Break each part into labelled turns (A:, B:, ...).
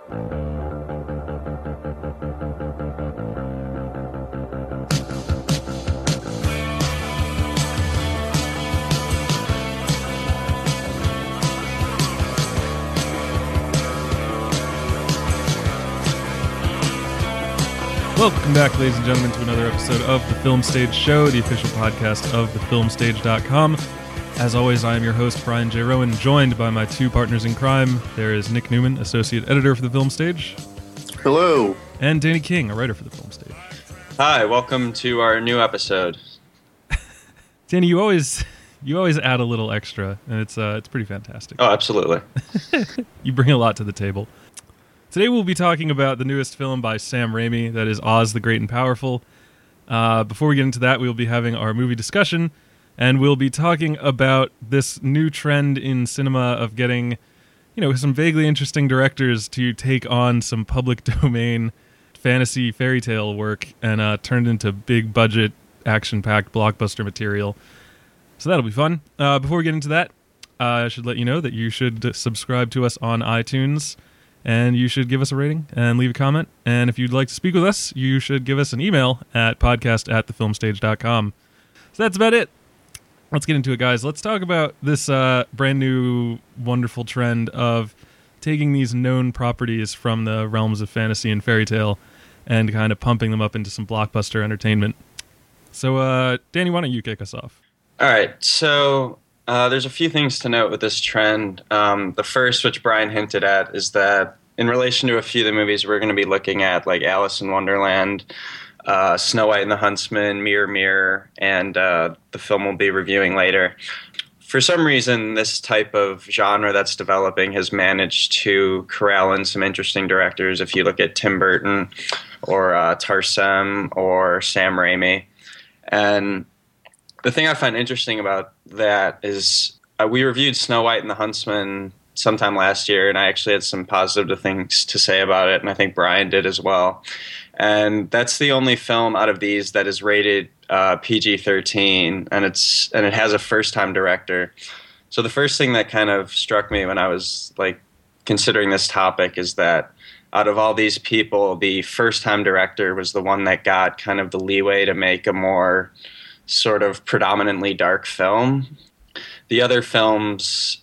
A: Welcome back, ladies and gentlemen, to another episode of The Film Stage Show, the official podcast of thefilmstage.com. As always, I am your host, Brian J. Rowan, joined by my two partners in crime. There is Nick Newman, associate editor for The Film Stage.
B: Hello.
A: And Danny King, a writer for The Film Stage.
C: Hi, welcome to our new episode.
A: Danny, you always add a little extra, and it's pretty fantastic.
C: Oh, absolutely.
A: You bring a lot to the table. Today we'll be talking about the newest film by Sam Raimi, that is Oz the Great and Powerful. Before we get into that, we'll be having our movie discussion, and we'll be talking about this new trend in cinema of getting, some vaguely interesting directors to take on some public domain fantasy fairy tale work and turn it into big budget, action-packed blockbuster material. So that'll be fun. Before we get into that, I should let you know that you should subscribe to us on iTunes. And you should give us a rating and leave a comment. And if you'd like to speak with us, you should give us an email at podcast@thefilmstage.com. So that's about it. Let's get into it, guys. Let's talk about this brand new, wonderful trend of taking these known properties from the realms of fantasy and fairy tale and kind of pumping them up into some blockbuster entertainment. So, Danny, why don't you kick us off?
C: All right, so there's a few things to note with this trend. The first, which Brian hinted at, is that in relation to a few of the movies we're going to be looking at, like Alice in Wonderland, Snow White and the Huntsman, Mirror, Mirror, and the film we'll be reviewing later. For some reason, this type of genre that's developing has managed to corral in some interesting directors. If you look at Tim Burton or Tarsem or Sam Raimi. And the thing I find interesting about that is we reviewed Snow White and the Huntsman sometime last year, and I actually had some positive things to say about it, and I think Brian did as well. And that's the only film out of these that is rated PG-13, and it has a first-time director. So the first thing that kind of struck me when I was considering this topic is that out of all these people, the first-time director was the one that got kind of the leeway to make a more sort of predominantly dark film. The other films,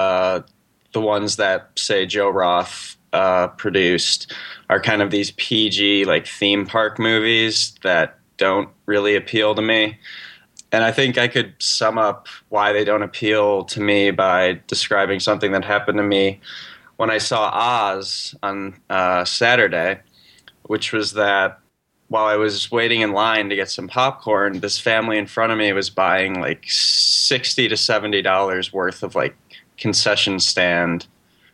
C: the ones that, say, Joe Roth produced, are kind of these PG, theme park movies that don't really appeal to me. And I think I could sum up why they don't appeal to me by describing something that happened to me when I saw Oz on Saturday, which was that while I was waiting in line to get some popcorn, this family in front of me was buying $60 to $70 worth of concession stand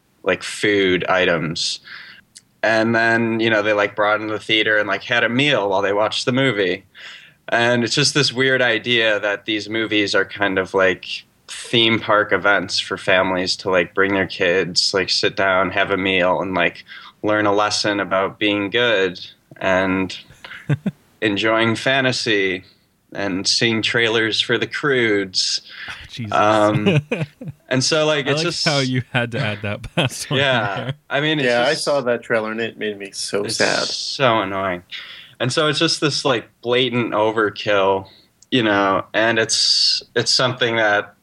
C: food items. And then, they brought into the theater and had a meal while they watched the movie. And it's just this weird idea that these movies are kind of theme park events for families to bring their kids, sit down, have a meal, and learn a lesson about being good and enjoying fantasy and seeing trailers for The Croods.
A: Oh, Jesus.
C: And so
A: it's just how you had to add that past one.
C: Yeah. I mean,
B: I saw that trailer and it made me so sad.
C: So annoying. And so it's just this blatant overkill, and it's something that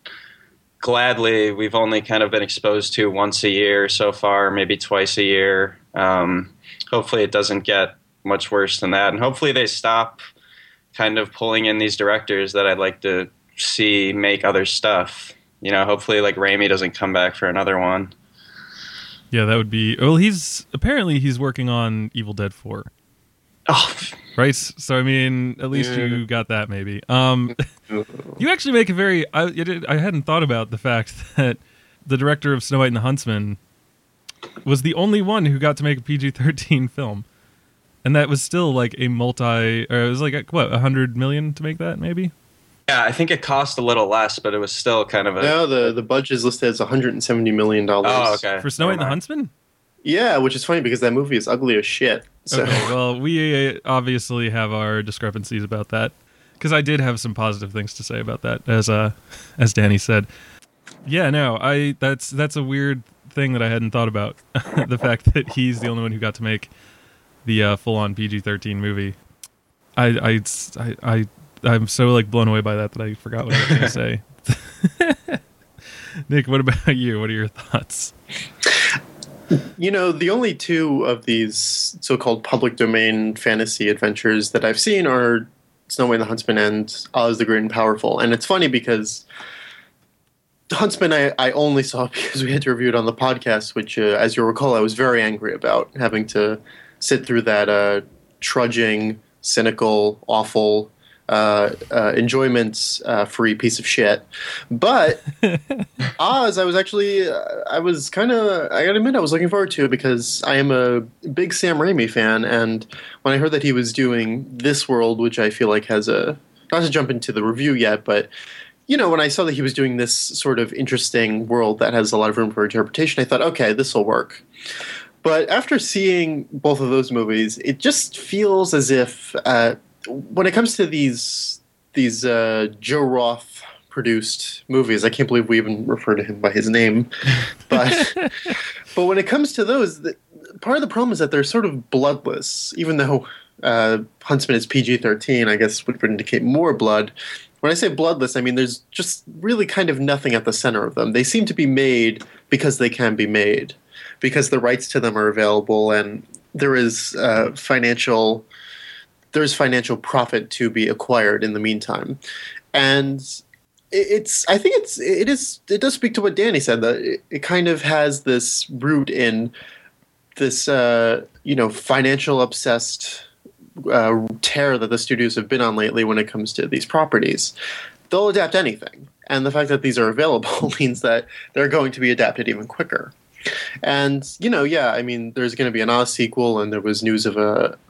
C: gladly we've only kind of been exposed to once a year so far, maybe twice a year. Hopefully it doesn't get much worse than that. And hopefully they stop kind of pulling in these directors that I'd like to see make other stuff. Hopefully Raimi doesn't come back for another one.
A: Yeah, that would be... Well, he's working on Evil Dead 4.
C: Oh.
A: Right? So, I mean, at least you got that, maybe. You actually make a very... I hadn't thought about the fact that the director of Snow White and the Huntsman was the only one who got to make a PG-13 film. And that was still it was $100 million to make that, maybe?
C: Yeah, I think it cost a little less, but it was still kind of a...
B: No, the budget is listed as $170 million.
C: Oh, okay.
A: For Snow White and the Huntsman?
B: Yeah, which is funny because that movie is ugly as shit. So.
A: Okay, well, we obviously have our discrepancies about that. Because I did have some positive things to say about that, as Danny said. Yeah, no, that's a weird thing that I hadn't thought about. The fact that he's the only one who got to make the full-on PG-13 movie. I'm so like blown away by that I forgot what I was going to say. Nick, what about you? What are your thoughts?
B: You know, the only two of these so-called public domain fantasy adventures that I've seen are Snow White and the Huntsman and Oz the Great and Powerful. And it's funny because Huntsman I only saw because we had to review it on the podcast, which, as you'll recall, I was very angry about having to sit through that trudging, cynical, awful, enjoyment-free piece of shit. But Oz, I gotta admit, I was looking forward to it because I am a big Sam Raimi fan, and when I heard that he was doing This World, which I feel like has not to jump into the review yet, but you know, when I saw that he was doing this sort of interesting world that has a lot of room for interpretation, I thought, okay, this will work. But after seeing both of those movies, it just feels as if when it comes to these Joe Roth produced movies, I can't believe we even refer to him by his name, but when it comes to those, part of the problem is that they're sort of bloodless. Even though Huntsman is PG-13, I guess would indicate more blood. When I say bloodless, I mean there's just really kind of nothing at the center of them. They seem to be made because they can be made, because the rights to them are available, and there is financial profit to be acquired in the meantime. And it does speak to what Danny said, that it kind of has this root in this financial obsessed tear that the studios have been on lately when it comes to these properties. They'll adapt anything, and the fact that these are available means that they're going to be adapted even quicker. And I mean, there's going to be an Oz sequel, and there was news of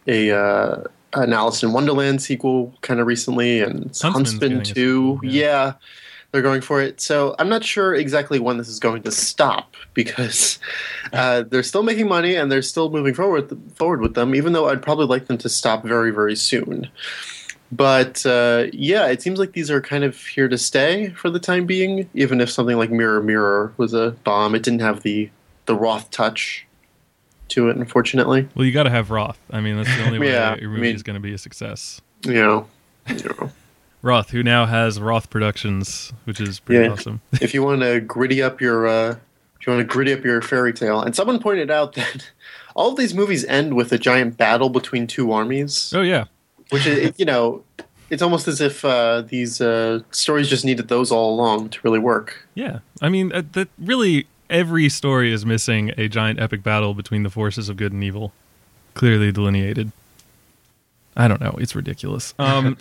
B: an Alice in Wonderland sequel kind of recently, and Huntsman 2. Yeah, they're going for it. So I'm not sure exactly when this is going to stop, because they're still making money and they're still moving forward with them, even though I'd probably like them to stop very, very soon. But it seems like these are kind of here to stay for the time being, even if something like Mirror Mirror was a bomb. It didn't have the Roth touch to it, unfortunately.
A: Well, you got to have Roth. I mean, that's the only way your movie is going to be a success. Roth, who now has Roth Productions, which is pretty awesome.
B: If you want to gritty up your fairy tale, and someone pointed out that all of these movies end with a giant battle between two armies.
A: Oh yeah,
B: which is it's almost as if these stories just needed those all along to really work.
A: Yeah, I mean that really. Every story is missing a giant epic battle between the forces of good and evil, clearly delineated. I don't know. It's ridiculous.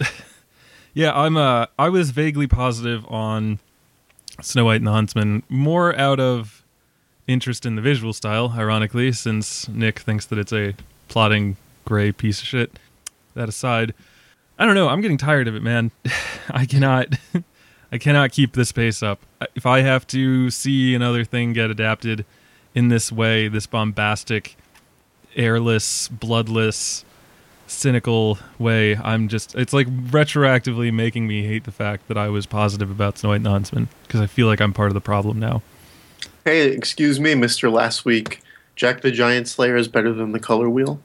A: I was vaguely positive on Snow White and the Huntsman, more out of interest in the visual style, ironically, since Nick thinks that it's a plotting gray piece of shit. That aside, I don't know. I'm getting tired of it, man. I cannot keep this pace up. If I have to see another thing get adapted in this way, this bombastic, airless, bloodless, cynical way, it's like retroactively making me hate the fact that I was positive about Snow White and the Huntsman, because I feel like I'm part of the problem now.
B: Hey, excuse me, Mr. Last Week. Jack the Giant Slayer is better than the Color Wheel?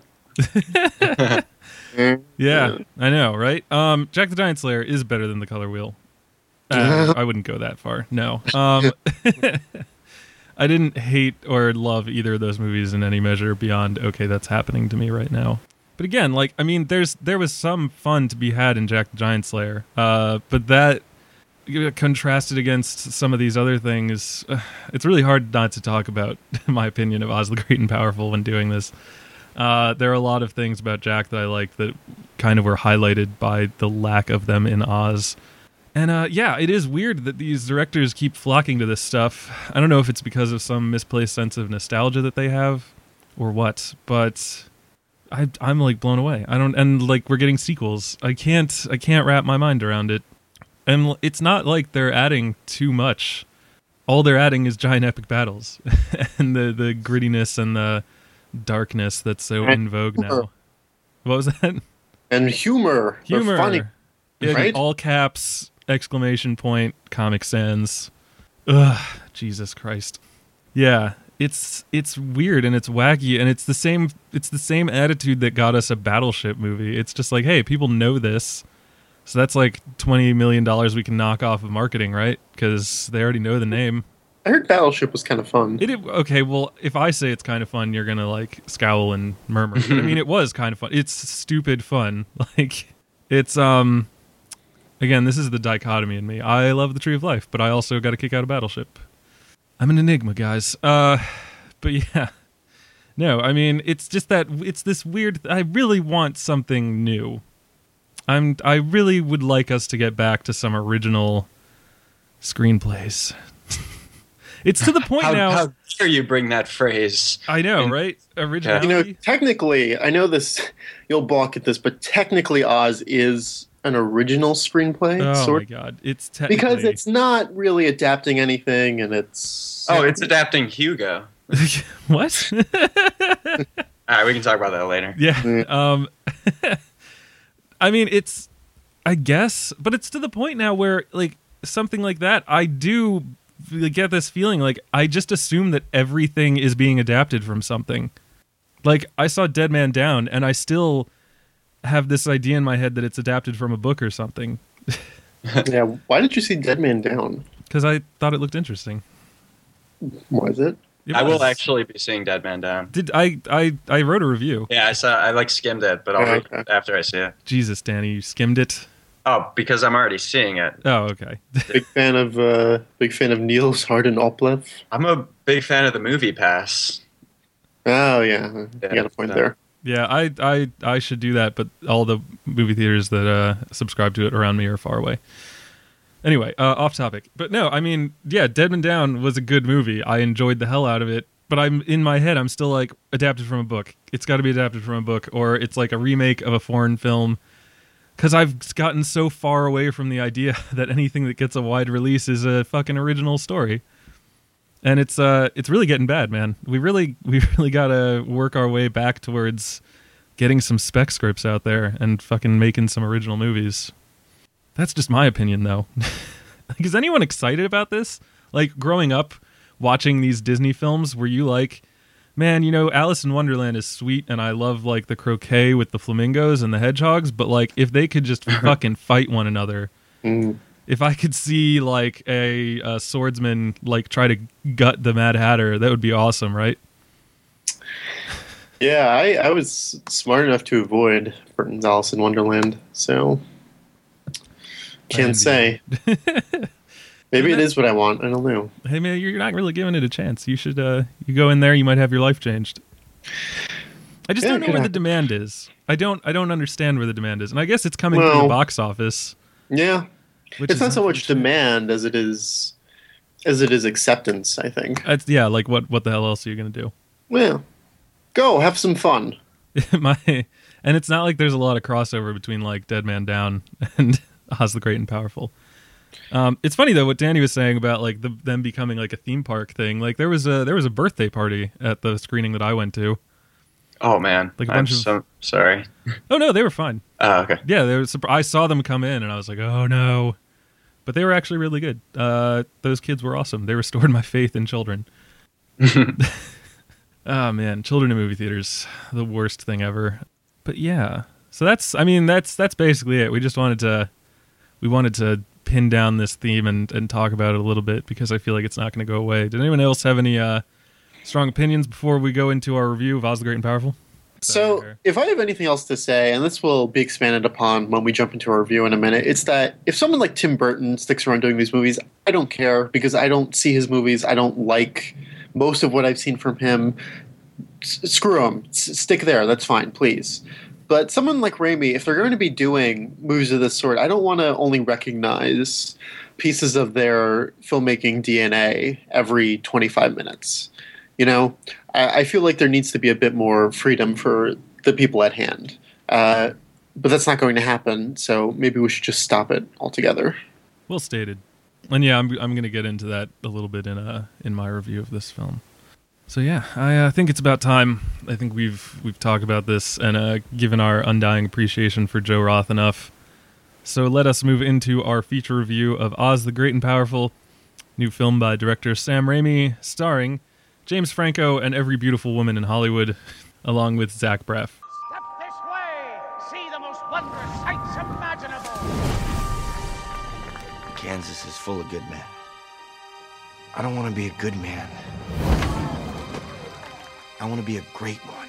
A: Yeah, I know, right? Jack the Giant Slayer is better than the Color Wheel. I wouldn't go that far. No. I didn't hate or love either of those movies in any measure beyond, okay, that's happening to me right now. But again, there was some fun to be had in Jack the Giant Slayer. But that contrasted against some of these other things, it's really hard not to talk about my opinion of Oz the Great and Powerful when doing this. There are a lot of things about Jack that I liked that kind of were highlighted by the lack of them in Oz. And it is weird that these directors keep flocking to this stuff. I don't know if it's because of some misplaced sense of nostalgia that they have or what, but I'm like blown away. We're getting sequels. I can't wrap my mind around it. And it's not like they're adding too much. All they're adding is giant epic battles and the grittiness and the darkness that's so in vogue now. What was that?
B: And humor. They're funny.
A: Yeah,
B: right?
A: All caps, exclamation point, Comic Sans. Ugh, Jesus Christ. Yeah, it's weird and it's wacky, and it's the same attitude that got us a Battleship movie. It's just like, hey, people know this, so that's like $20 million we can knock off of marketing, right? Because they already know the name.
B: I heard Battleship was kind of fun.
A: Okay, well, if I say it's kind of fun, you're gonna like scowl and murmur. But I mean, it was kind of fun. It's stupid fun. Like, it's again, this is the dichotomy in me. I love The Tree of Life, but I also got a kick out of Battleship. I'm an enigma, guys. But yeah, no, I mean, it's just that it's this weird. I really want something new. I really would like us to get back to some original screenplays. It's to the point now.
C: How dare you bring that phrase?
A: I know, right? Originality.
B: You know, technically, I know this. You'll balk at this, but technically, Oz is an original screenplay.
A: Oh my god, it's technically
B: because it's not really adapting anything, and it's
C: it's adapting Hugo.
A: What?
C: All right, we can talk about that later.
A: Yeah. I mean, it's, I guess, but it's to the point now where like something like that, I do get this feeling like I just assume that everything is being adapted from something. Like, I saw Dead Man Down, and I still have this idea in my head that it's adapted from a book or something.
B: Yeah, why did you see Dead Man Down?
A: Because I thought it looked interesting.
B: Was it?
C: I will actually be seeing Dead Man Down.
A: Did I wrote a review.
C: Yeah, I like skimmed it, but I'll read it after I see it.
A: Jesus, Danny, you skimmed it?
C: Oh, because I'm already seeing it.
A: Oh, okay.
B: Big fan of Niels Harden Oplev.
C: I'm a big fan of the Movie Pass.
B: Oh yeah, you got a point there.
A: Yeah, I should do that, but all the movie theaters that subscribe to it around me are far away. Anyway, off topic. But no, I mean, yeah, Dead Man Down was a good movie. I enjoyed the hell out of it. But I'm in my head, I'm still like, adapted from a book. It's got to be adapted from a book, or it's like a remake of a foreign film. Because I've gotten so far away from the idea that anything that gets a wide release is a fucking original story. And it's really getting bad, man. We really got to work our way back towards getting some spec scripts out there and fucking making some original movies. That's just my opinion, though. Like, is anyone excited about this? Like, growing up, watching these Disney films, were you like, man, you know, Alice in Wonderland is sweet, and I love, like, the croquet with the flamingos and the hedgehogs, but, like, if they could just fucking fight one another, if I could see, like, a swordsman, like, try to gut the Mad Hatter, that would be awesome, right?
B: Yeah, I was smart enough to avoid Burton's Alice in Wonderland, so can't say. Maybe it is what I want. I don't know.
A: Hey man, you're not really giving it a chance. You should you go in there, you might have your life changed. I just don't know where the demand is. I don't understand where the demand is. And I guess it's coming through the box office.
B: Yeah. It's not so much demand as it is acceptance, I think.
A: Yeah, like what the hell else are you going to do?
B: Well, go have some fun.
A: And it's not like there's a lot of crossover between like Dead Man Down and Oz the Great and Powerful. It's funny though what Danny was saying about like them becoming like a theme park thing. Like there was a birthday party at the screening that I went to.
C: Oh man,
A: like
C: I'm so sorry.
A: Oh no, they were fine.
C: Oh okay.
A: Yeah, I saw them come in and I was like, oh no, but they were actually really good. Those kids were awesome. They restored my faith in children. Oh man, children in movie theaters, the worst thing ever. But yeah, so that's basically it. We just wanted to pin down this theme and talk about it a little bit because I feel like it's not going to go away. Did anyone else have any strong opinions before we go into our review of Oz the Great and Powerful?
B: So if I have anything else to say, and this will be expanded upon when we jump into our review in a minute, it's that if someone like Tim Burton sticks around doing these movies, I don't care because I don't see his movies. I don't like most of what I've seen from him. Screw him. Stick there. That's fine, please. But someone like Raimi, if they're going to be doing movies of this sort, I don't want to only recognize pieces of their filmmaking DNA every 25 minutes. You know, I feel like there needs to be a bit more freedom for the people at hand. But that's not going to happen, so maybe we should just stop it altogether.
A: Well stated. And yeah, I'm going to get into that a little bit in my review of this film. So yeah, I think it's about time. I think we've talked about this and given our undying appreciation for Joe Roth enough. So let us move into our feature review of Oz the Great and Powerful, new film by director Sam Raimi, starring James Franco and every beautiful woman in Hollywood, along with Zach Braff.
D: Step this way. See the most wondrous sights imaginable.
E: Kansas is full of good men. I don't want to be a good man. I want to be a great one.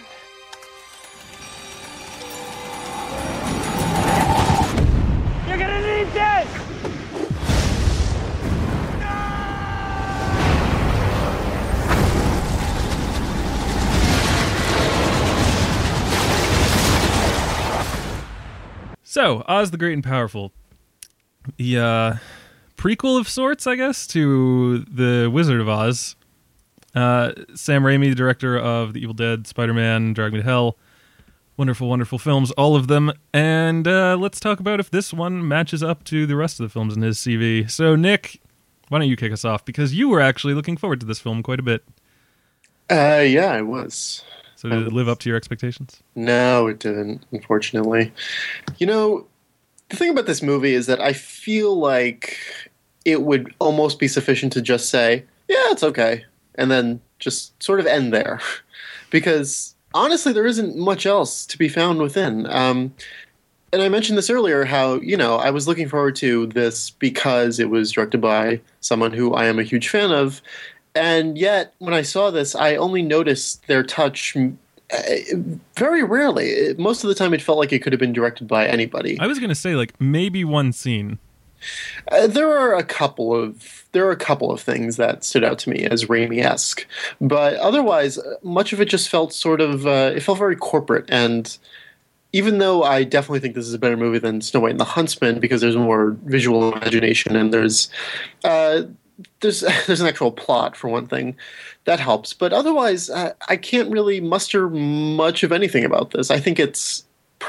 D: You're gonna need this!
A: So, Oz the Great and Powerful. The prequel of sorts, I guess, to The Wizard of Oz. Sam Raimi, the director of The Evil Dead, Spider-Man, Drag Me to Hell. Wonderful, wonderful films, all of them. And let's talk about if this one matches up to the rest of the films in his CV. So, Nick, why don't you kick us off? Because you were actually looking forward to this film quite a bit.
B: Yeah, I was.
A: So did it live up to your expectations?
B: No, it didn't, unfortunately. You know, the thing about this movie is that I feel like it would almost be sufficient to just say, yeah, it's okay, and then just sort of end there. Because, honestly, there isn't much else to be found within. And I mentioned this earlier, how, you know, I was looking forward to this because it was directed by someone who I am a huge fan of. And yet, when I saw this, I only noticed their touch very rarely. Most of the time, it felt like it could have been directed by anybody.
A: I was going to say, like, maybe one scene.
B: There are a couple of things that stood out to me as Raimi-esque, but otherwise, much of it just felt sort of it felt very corporate. And even though I definitely think this is a better movie than Snow White and the Huntsman because there's more visual imagination and there's an actual plot, for one thing, that helps. But otherwise, I can't really muster much of anything about this. I think it's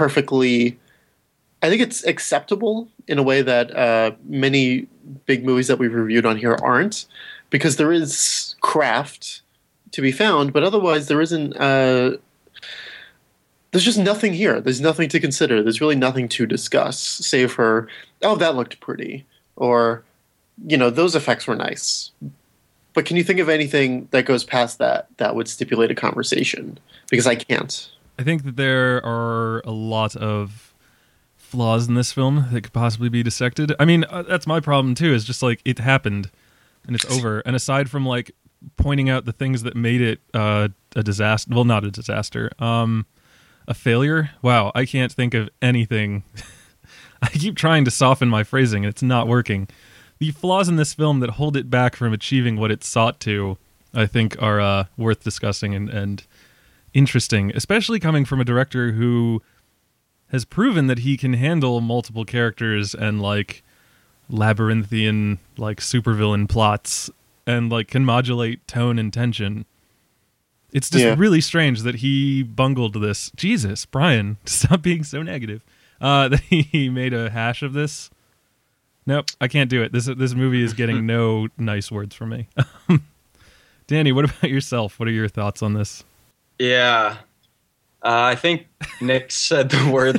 B: acceptable in a way that many big movies that we've reviewed on here aren't, because there is craft to be found, but otherwise there isn't. There's just nothing here. There's nothing to consider. There's really nothing to discuss, save for, oh, that looked pretty, or, you know, those effects were nice. But can you think of anything that goes past that would stipulate a conversation? Because I can't.
A: I think that there are a lot of flaws in this film that could possibly be dissected. I mean, that's my problem too, is just like, it happened and it's over. And aside from like pointing out the things that made it a disaster, well, not a disaster, a failure. Wow, I can't think of anything. I keep trying to soften my phrasing and it's not working. The flaws in this film that hold it back from achieving what it sought to, I think, are worth discussing and interesting, especially coming from a director who has proven that he can handle multiple characters and like labyrinthian like supervillain plots and like can modulate tone and tension. It's just really strange that he bungled this. Jesus, Brian, stop being so negative. That he made a hash of this. Nope, I can't do it. This movie is getting no nice words from me. Danny, what about yourself? What are your thoughts on this?
C: Yeah, I think Nick said the word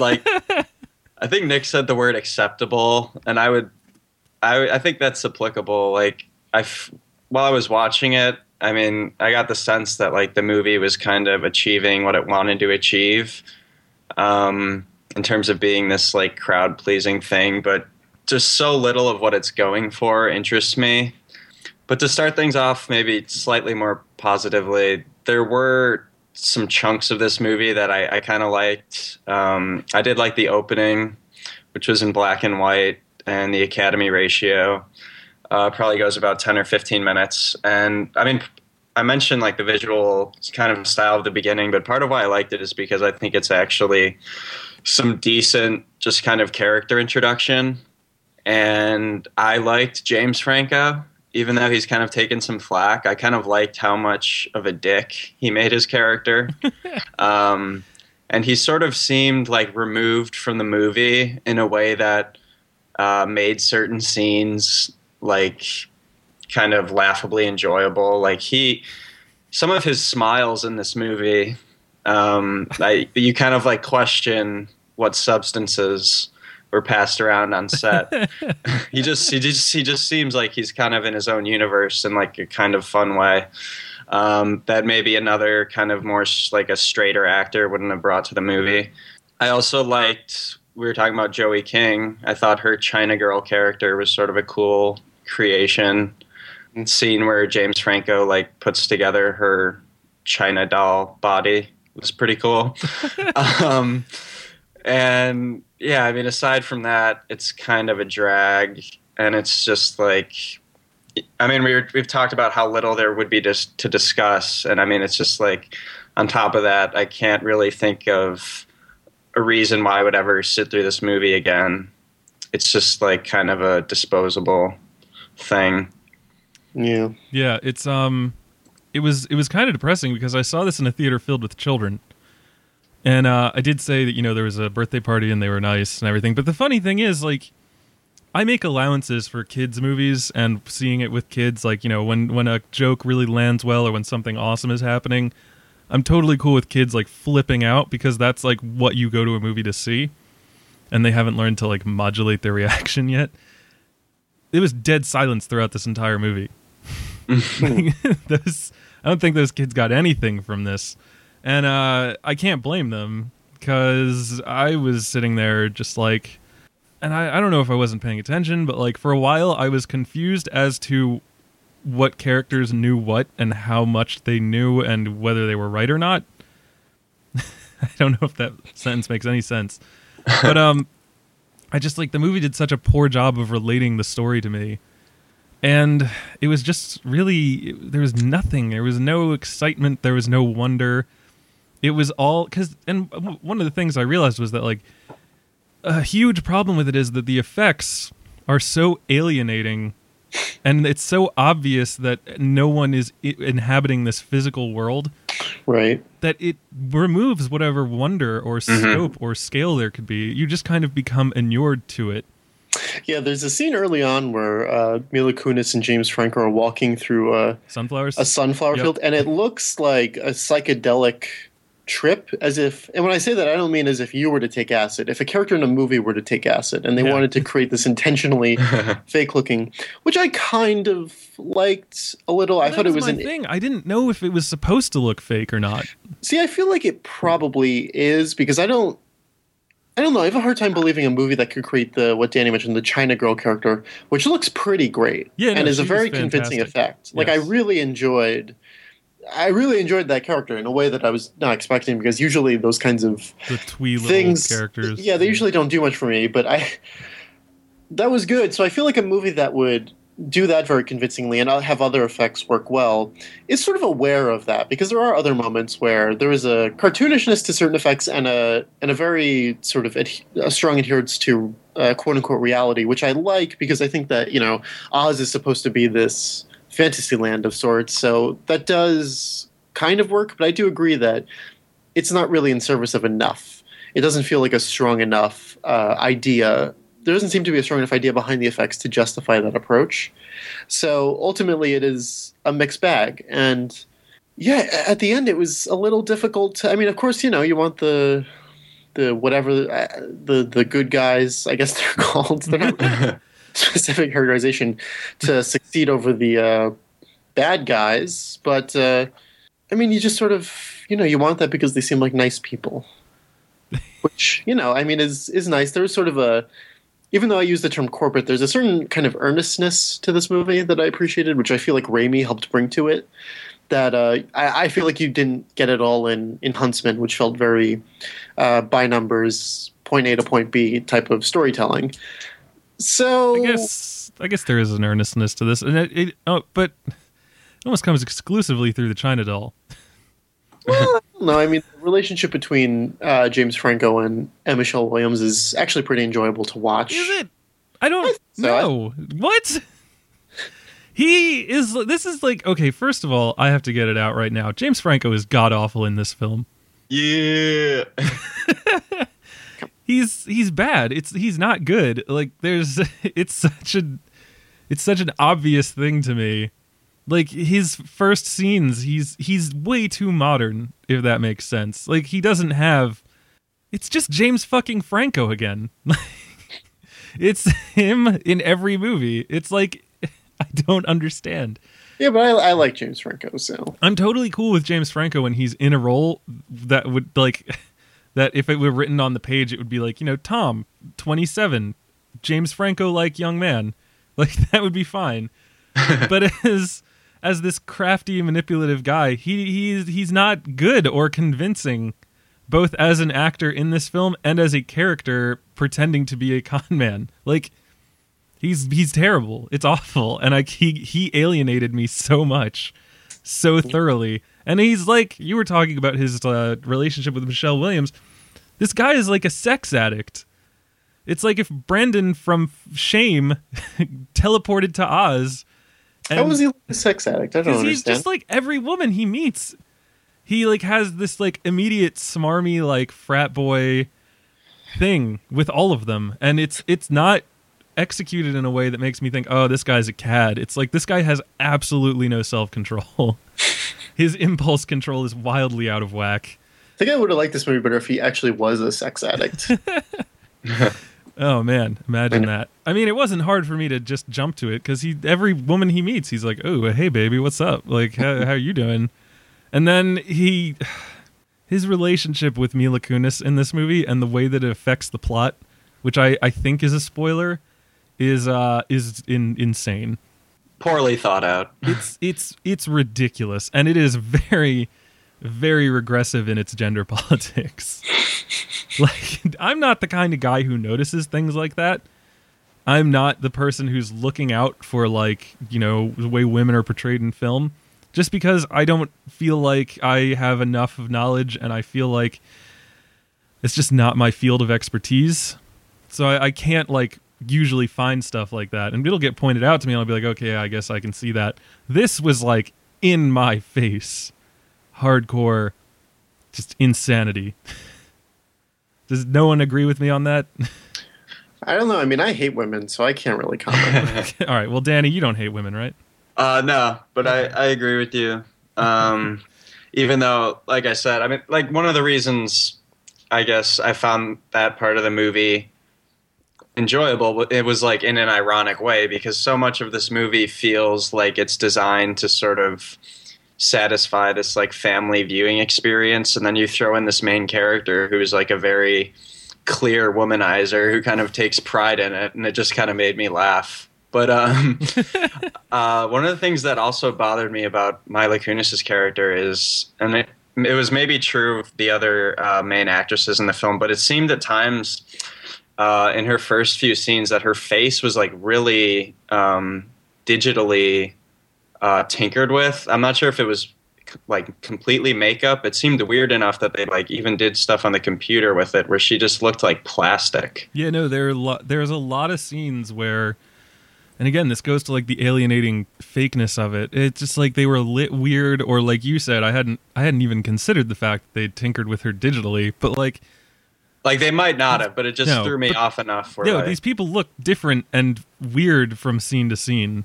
C: acceptable, and I think that's applicable. Like while I was watching it, I mean, I got the sense that like the movie was kind of achieving what it wanted to achieve, in terms of being this like crowd pleasing thing, but just so little of what it's going for interests me. But to start things off maybe slightly more positively, there were some chunks of this movie that I kind of liked. I did like the opening, which was in black and white, and the Academy ratio probably goes about 10 or 15 minutes. And I mean, I mentioned like the visual kind of style of the beginning, but part of why I liked it is because I think it's actually some decent just kind of character introduction. And I liked James Franco, even though he's kind of taken some flack. I kind of liked how much of a dick he made his character. And he sort of seemed like removed from the movie in a way that made certain scenes like kind of laughably enjoyable. Like some of his smiles in this movie, you kind of like question what substances were passed around on set. he just seems like he's kind of in his own universe in like a kind of fun way. that maybe another kind of more like a straighter actor wouldn't have brought to the movie. I also liked, we were talking about Joey King. I thought her China Girl character was sort of a cool creation. Scene where James Franco like puts together her China doll body was pretty cool. And yeah, I mean, aside from that, it's kind of a drag, and it's just like, I mean, we've talked about how little there would be just to discuss, and I mean, it's just like, on top of that, I can't really think of a reason why I would ever sit through this movie again. It's just like kind of a disposable thing.
B: Yeah.
A: Yeah, it was kind of depressing because I saw this in a theater filled with children. And I did say that, there was a birthday party and they were nice and everything. But the funny thing is, like, I make allowances for kids' movies and seeing it with kids. Like, when a joke really lands well or when something awesome is happening, I'm totally cool with kids, like, flipping out because that's, like, what you go to a movie to see. And they haven't learned to, like, modulate their reaction yet. It was dead silence throughout this entire movie. I don't think those kids got anything from this. And I can't blame them because I was sitting there just like, and I don't know if I wasn't paying attention, but like for a while I was confused as to what characters knew what and how much they knew and whether they were right or not. I don't know if that sentence makes any sense. But I just like the movie did such a poor job of relating the story to me. And it was just really, there was nothing. There was no excitement. There was no wonder. It was all, and one of the things I realized was that, like, a huge problem with it is that the effects are so alienating, and it's so obvious that no one is inhabiting this physical world.
B: Right. That
A: it removes whatever wonder or scope or scale there could be. You just kind of become inured to it.
B: Yeah, there's a scene early on where Mila Kunis and James Franco are walking through a sunflower field, and it looks like a psychedelic trip, as if, and when I say that, I don't mean as if you were to take acid. If a character in a movie were to take acid, and they wanted to create this intentionally fake-looking, which I kind of liked a little. I thought it was
A: my thing. I didn't know if it was supposed to look fake or not.
B: See, I feel like it probably is, because I don't know. I have a hard time believing a movie that could create what Danny mentioned, the China Girl character, which looks pretty great and is a very convincing effect. Like, yes. I really enjoyed that character in a way that I was not expecting, because usually those kinds of
A: the twee little characters,
B: yeah, they usually don't do much for me. But that was good. So I feel like a movie that would do that very convincingly and have other effects work well is sort of aware of that, because there are other moments where there is a cartoonishness to certain effects and a very sort of a strong adherence to quote unquote reality, which I like, because I think that Oz is supposed to be this fantasy land of sorts, so that does kind of work. But I do agree that it's not really in service of enough. It doesn't feel like a strong enough idea. There doesn't seem to be a strong enough idea behind the effects to justify that approach. So ultimately it is a mixed bag. And yeah, at the end it was a little difficult to, I mean, of course, you want the whatever, the good guys, I guess they're called. They're not specific characterization, to succeed over the bad guys. But I mean, you just sort of, you want that because they seem like nice people. Which, I mean, is nice. There's sort of even though I use the term corporate, there's a certain kind of earnestness to this movie that I appreciated, which I feel like Raimi helped bring to it, that I feel like you didn't get it all in Huntsman, which felt very by numbers, point A to point B type of storytelling. So
A: I guess there is an earnestness to this, and but it almost comes exclusively through the China doll.
B: Well, no, I mean, the relationship between James Franco and Michelle Williams is actually pretty enjoyable to watch.
A: Is it? I don't know. What? This is like, okay, first of all, I have to get it out right now. James Franco is god-awful in this film.
C: Yeah.
A: He's bad. He's not good. Like, it's such an obvious thing to me. Like, his first scenes, he's way too modern, if that makes sense. Like, he doesn't have... It's just James fucking Franco again. It's him in every movie. It's like, I don't understand.
B: Yeah, but I like James Franco, so
A: I'm totally cool with James Franco when he's in a role that would like that if it were written on the page, it would be like, Tom, 27, James Franco like young man. Like that would be fine. But as this crafty, manipulative guy, he's not good or convincing, both as an actor in this film and as a character pretending to be a con man. Like he's terrible. It's awful, and he alienated me so much, so thoroughly. And he's like, you were talking about his relationship with Michelle Williams. This guy is like a sex addict. It's like if Brendan from Shame teleported to Oz.
B: How was he like a sex addict? I don't understand.
A: He's just like every woman he meets. He like has this like immediate smarmy like frat boy thing with all of them, and it's not executed in a way that makes me think, oh, this guy's a cad. It's like this guy has absolutely no self-control. His impulse control is wildly out of whack.
B: I think I would have liked this movie better if he actually was a sex addict.
A: Oh man, imagine that. I mean, it wasn't hard for me to just jump to it because every woman he meets, he's like, "Oh, hey baby, what's up? Like, how you doing?" And then his relationship with Mila Kunis in this movie and the way that it affects the plot, which I think is a spoiler, is insane.
C: Poorly thought out.
A: It's ridiculous, and it is very, very regressive in its gender politics. Like, I'm not the kind of guy who notices things like that. I'm not the person who's looking out for, like, the way women are portrayed in film, just because I don't feel like I have enough of knowledge, and I feel like it's just not my field of expertise. So I can't, like, usually find stuff like that, and it'll get pointed out to me, and I'll be like, okay, I guess I can see that. This was, like, in my face. Hardcore, just insanity. Does no one agree with me on that?
B: I don't know. I mean, I hate women, so I can't really comment.
A: All right. Well, Danny, you don't hate women, right?
C: No, but I agree with you. Even though, like I said, I mean, like one of the reasons I guess I found that part of the movie enjoyable, it was like in an ironic way, because so much of this movie feels like it's designed to sort of satisfy this like family viewing experience, and then you throw in this main character who's like a very clear womanizer who kind of takes pride in it, and it just kind of made me laugh. But one of the things that also bothered me about Mila Kunis's character is, and it was maybe true of the other main actresses in the film, but it seemed at times in her first few scenes that her face was like really digitally tinkered with. I'm not sure if it was like completely makeup. It seemed weird enough that they like even did stuff on the computer with it where she just looked like plastic.
A: Yeah, no, there's a lot of scenes where, and again, this goes to like the alienating fakeness of it. It's just like they were lit weird, or like you said, I hadn't even considered the fact that they tinkered with her digitally, but like
C: they might not have, but it just threw me off enough. Where
A: these people look different and weird from scene to scene.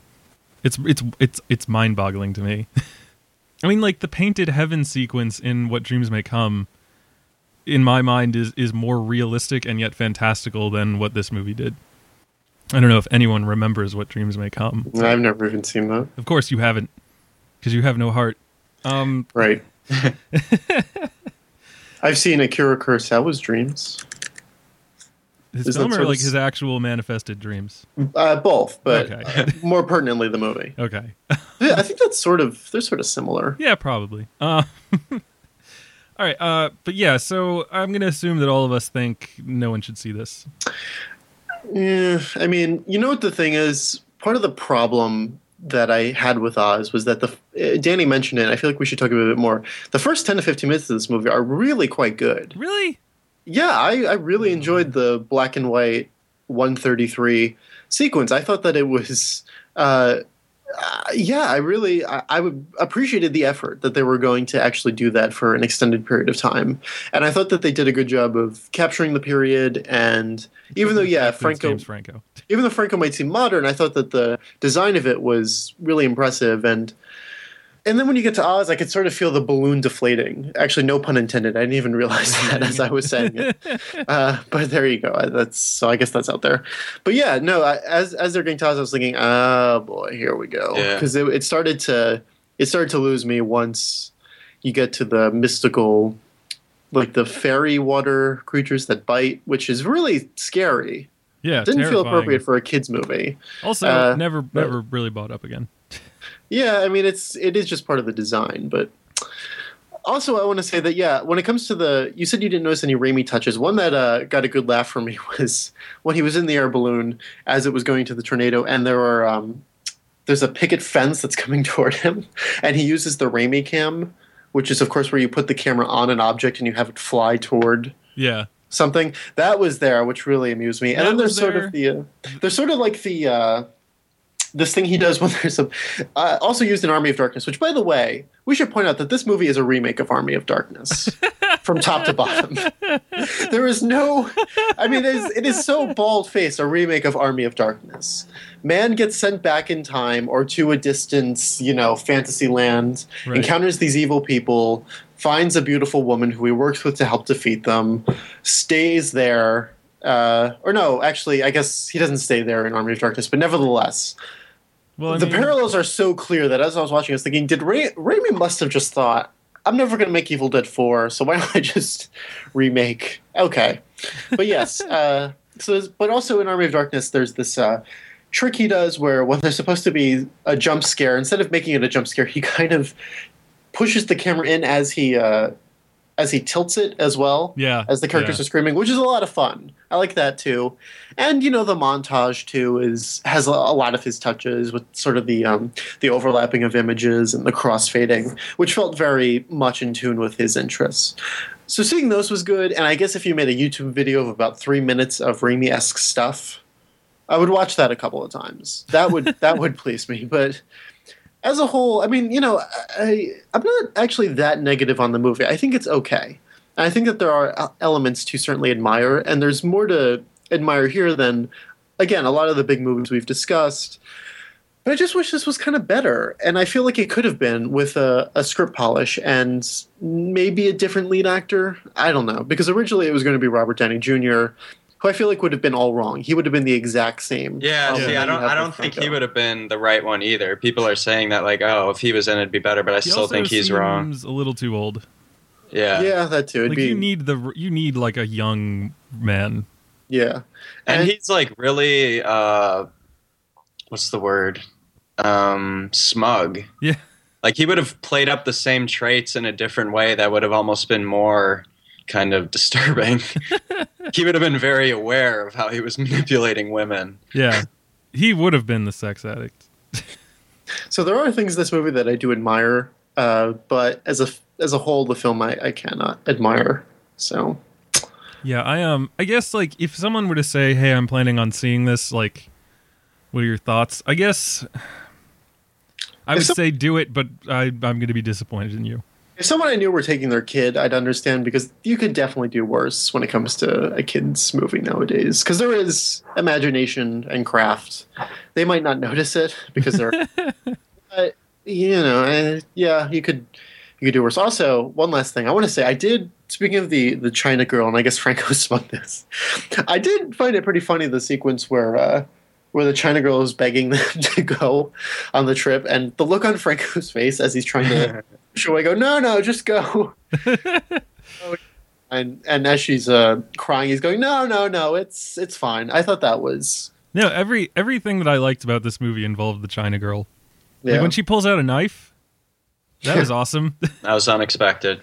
A: It's mind-boggling to me. I mean, like the painted heaven sequence in What Dreams May Come, in my mind, is more realistic and yet fantastical than what this movie did. I don't know if anyone remembers What Dreams May Come.
B: I've never even seen that.
A: Of course you haven't, because you have no heart.
B: Right. I've seen Akira Kurosawa's dreams.
A: His film or like his actual manifested dreams?
B: Both, but
A: okay.
B: More pertinently the movie.
A: Okay.
B: I think they're sort of similar.
A: Yeah, probably. All right, but yeah, so I'm going to assume that all of us think no one should see this.
B: Yeah, I mean, you know what the thing is? Part of the problem that I had with Oz was that Danny mentioned it, and I feel like we should talk about it a bit more. The first 10 to 15 minutes of this movie are really quite good.
A: Really?
B: Yeah, I really enjoyed the black and white 133 sequence. I thought that it was, I appreciated the effort that they were going to actually do that for an extended period of time. And I thought that they did a good job of capturing the period. And even though,
A: James Franco.
B: Even though Franco might seem modern, I thought that the design of it was really impressive. And And then when you get to Oz, I could sort of feel the balloon deflating. Actually, no pun intended. I didn't even realize that as I was saying it. But there you go. So I guess that's out there. But yeah, no. As they're getting to Oz, I was thinking, oh boy, here we go. Because it started to lose me once you get to the mystical, like the fairy water creatures that bite, which is really scary.
A: Yeah,
B: didn't
A: terrifying.
B: feel appropriate for a kids movie.
A: Also, never really bought up again.
B: Yeah, I mean, it is just part of the design, but also I want to say that, yeah, when it comes to you said you didn't notice any Raimi touches. One that got a good laugh from me was when he was in the air balloon as it was going to the tornado, and there's a picket fence that's coming toward him, and he uses the Raimi cam, which is, of course, where you put the camera on an object and you have it fly toward something. That was there, which really amused me. And then there's sort of this thing he does when there's also used in Army of Darkness, which, by the way, we should point out that this movie is a remake of Army of Darkness from top to bottom. There is it is so bald-faced a remake of Army of Darkness. Man gets sent back in time or to a distant, fantasy land, encounters these evil people, finds a beautiful woman who he works with to help defeat them, stays there. Or no, actually, I guess he doesn't stay there in Army of Darkness, but nevertheless, the parallels are so clear that as I was watching, I was thinking, did Raimi must have just thought, I'm never going to make Evil Dead 4, so why don't I just remake? Okay. But yes, but also in Army of Darkness, there's this trick he does where when there's supposed to be a jump scare, instead of making it a jump scare, he kind of pushes the camera in as he tilts it as well, as the characters are screaming, which is a lot of fun. I like that too. And the montage too has a lot of his touches with sort of the overlapping of images and the crossfading, which felt very much in tune with his interests. So seeing those was good. And I guess if you made a YouTube video of about 3 minutes of Raimi-esque stuff, I would watch that a couple of times. That would please me. But as a whole, I mean, I'm not actually that negative on the movie. I think it's okay. And I think that there are elements to certainly admire, and there's more to admire here than, again, a lot of the big movies we've discussed. But I just wish this was kind of better, and I feel like it could have been with a script polish and maybe a different lead actor. I don't know, because originally it was going to be Robert Downey Jr., who I feel like would have been all wrong. He would have been the exact same.
C: Yeah, see, I don't think he would have been the right one either. People are saying that, like, oh, if he was in, it'd be better, but I still think he's wrong.
A: He's a little too old.
B: Yeah, that too.
A: You need like a young man.
B: Yeah,
C: and he's like really what's the word? Smug.
A: Yeah,
C: like he would have played up the same traits in a different way that would have almost been more kind of disturbing. He would have been very aware of how he was manipulating women.
A: Yeah, he would have been the sex addict.
B: So there are things in this movie that I do admire, but as a whole, the film I cannot admire. So
A: yeah, I guess like if someone were to say, "Hey, I'm planning on seeing this," like, what are your thoughts? I guess I would say do it, but I'm going to be disappointed in you.
B: If someone I knew were taking their kid, I'd understand, because you could definitely do worse when it comes to a kid's movie nowadays. Because there is imagination and craft. They might not notice it because they're, you could do worse. Also, one last thing I want to say, I did. Speaking of the China girl, and I guess Franco spun this, I did find it pretty funny, the sequence where the China girl is begging them to go on the trip, and the look on Franco's face as he's trying to show I go, no, just go. and as she's crying, he's going, no, it's fine. I thought that was
A: everything that I liked about this movie involved the China girl.
B: Yeah.
A: Like when she pulls out a knife, that was awesome.
C: That was unexpected.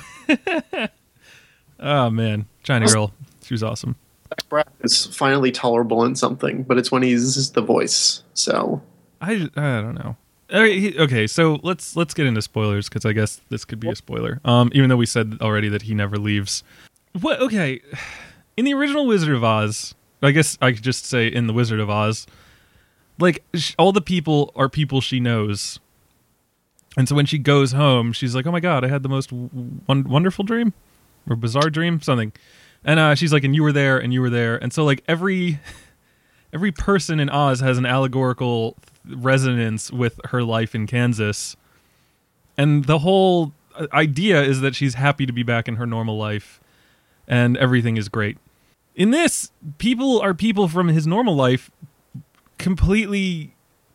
A: Oh man, China girl, she was awesome.
B: Brad is finally tolerable in something, but it's when he's the voice. So
A: I don't know. Okay, so let's get into spoilers, because I guess this could be a spoiler. Even though we said already that he never leaves. What? Okay, in the original Wizard of Oz, I guess I could just say in the Wizard of Oz, like all the people are people she knows, and so when she goes home, she's like, "Oh my god, I had the most wonderful dream, or bizarre dream, something." And she's like, "And you were there, and you were there," and so like every person in Oz has an allegorical resonance with her life in Kansas. And the whole idea is that she's happy to be back in her normal life and everything is great. In this, people are people from his normal life, completely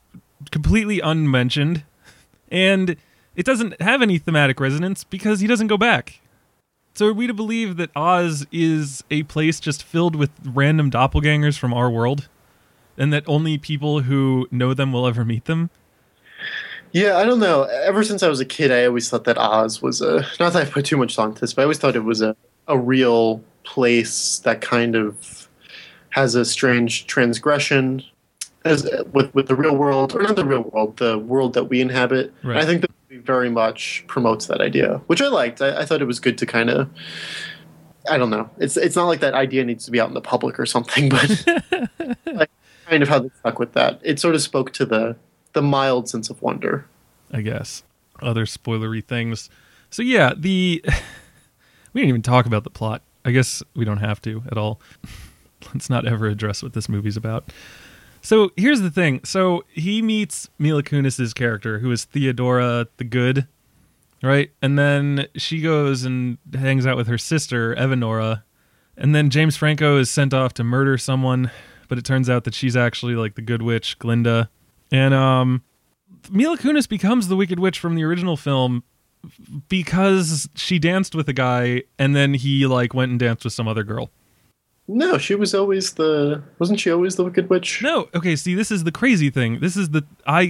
A: unmentioned, and it doesn't have any thematic resonance because he doesn't go back. So are we to believe that Oz is a place just filled with random doppelgangers from our world, and that only people who know them will ever meet them?
B: Yeah, I don't know. Ever since I was a kid, I always thought that Oz was not that I put too much thought into this, but I always thought it was a real place that kind of has a strange transgression as with the real world, or not the real world, the world that we inhabit.
A: Right.
B: I think the movie very much promotes that idea, which I liked. I thought it was good to kind of, I don't know. It's not like that idea needs to be out in the public or something, but like kind of how they stuck with that. It sort of spoke to the mild sense of wonder,
A: I guess. Other spoilery things. So yeah, we didn't even talk about the plot. I guess we don't have to at all. Let's not ever address what this movie's about. So here's the thing. So he meets Mila Kunis's character, who is Theodora the Good, right? And then she goes and hangs out with her sister, Evanora. And then James Franco is sent off to murder someone, but it turns out that she's actually like the good witch, Glinda. And Mila Kunis becomes the Wicked Witch from the original film because she danced with a guy and then he like went and danced with some other girl.
B: No, she was always wasn't she always the Wicked Witch?
A: No, okay, see, this is the crazy thing. This is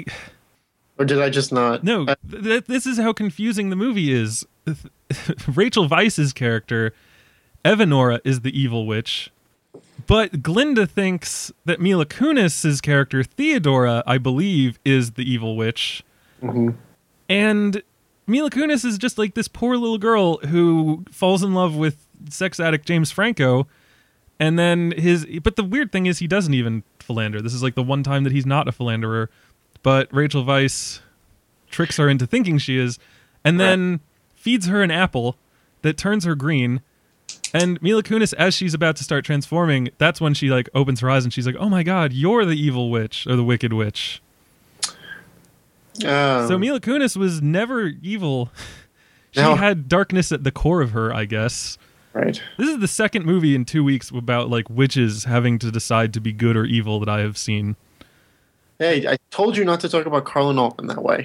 B: Or did I just not?
A: No, this is how confusing the movie is. Rachel Weisz's character, Evanora, is the evil witch, but Glinda thinks that Mila Kunis's character, Theodora, I believe, is the evil witch.
B: Mm-hmm.
A: And Mila Kunis is just like this poor little girl who falls in love with sex addict James Franco, and then but the weird thing is he doesn't even philander. This is like the one time that he's not a philanderer, but Rachel Weisz tricks her into thinking she is, and then feeds her an apple that turns her green. And Mila Kunis, as she's about to start transforming, that's when she like opens her eyes and she's like, "Oh my God, you're the evil witch or the Wicked Witch." So Mila Kunis was never evil. She had darkness at the core of her, I guess.
B: Right.
A: This is the second movie in 2 weeks about like witches having to decide to be good or evil that I have seen.
B: Hey, I told you not to talk about Carlin Altman that way.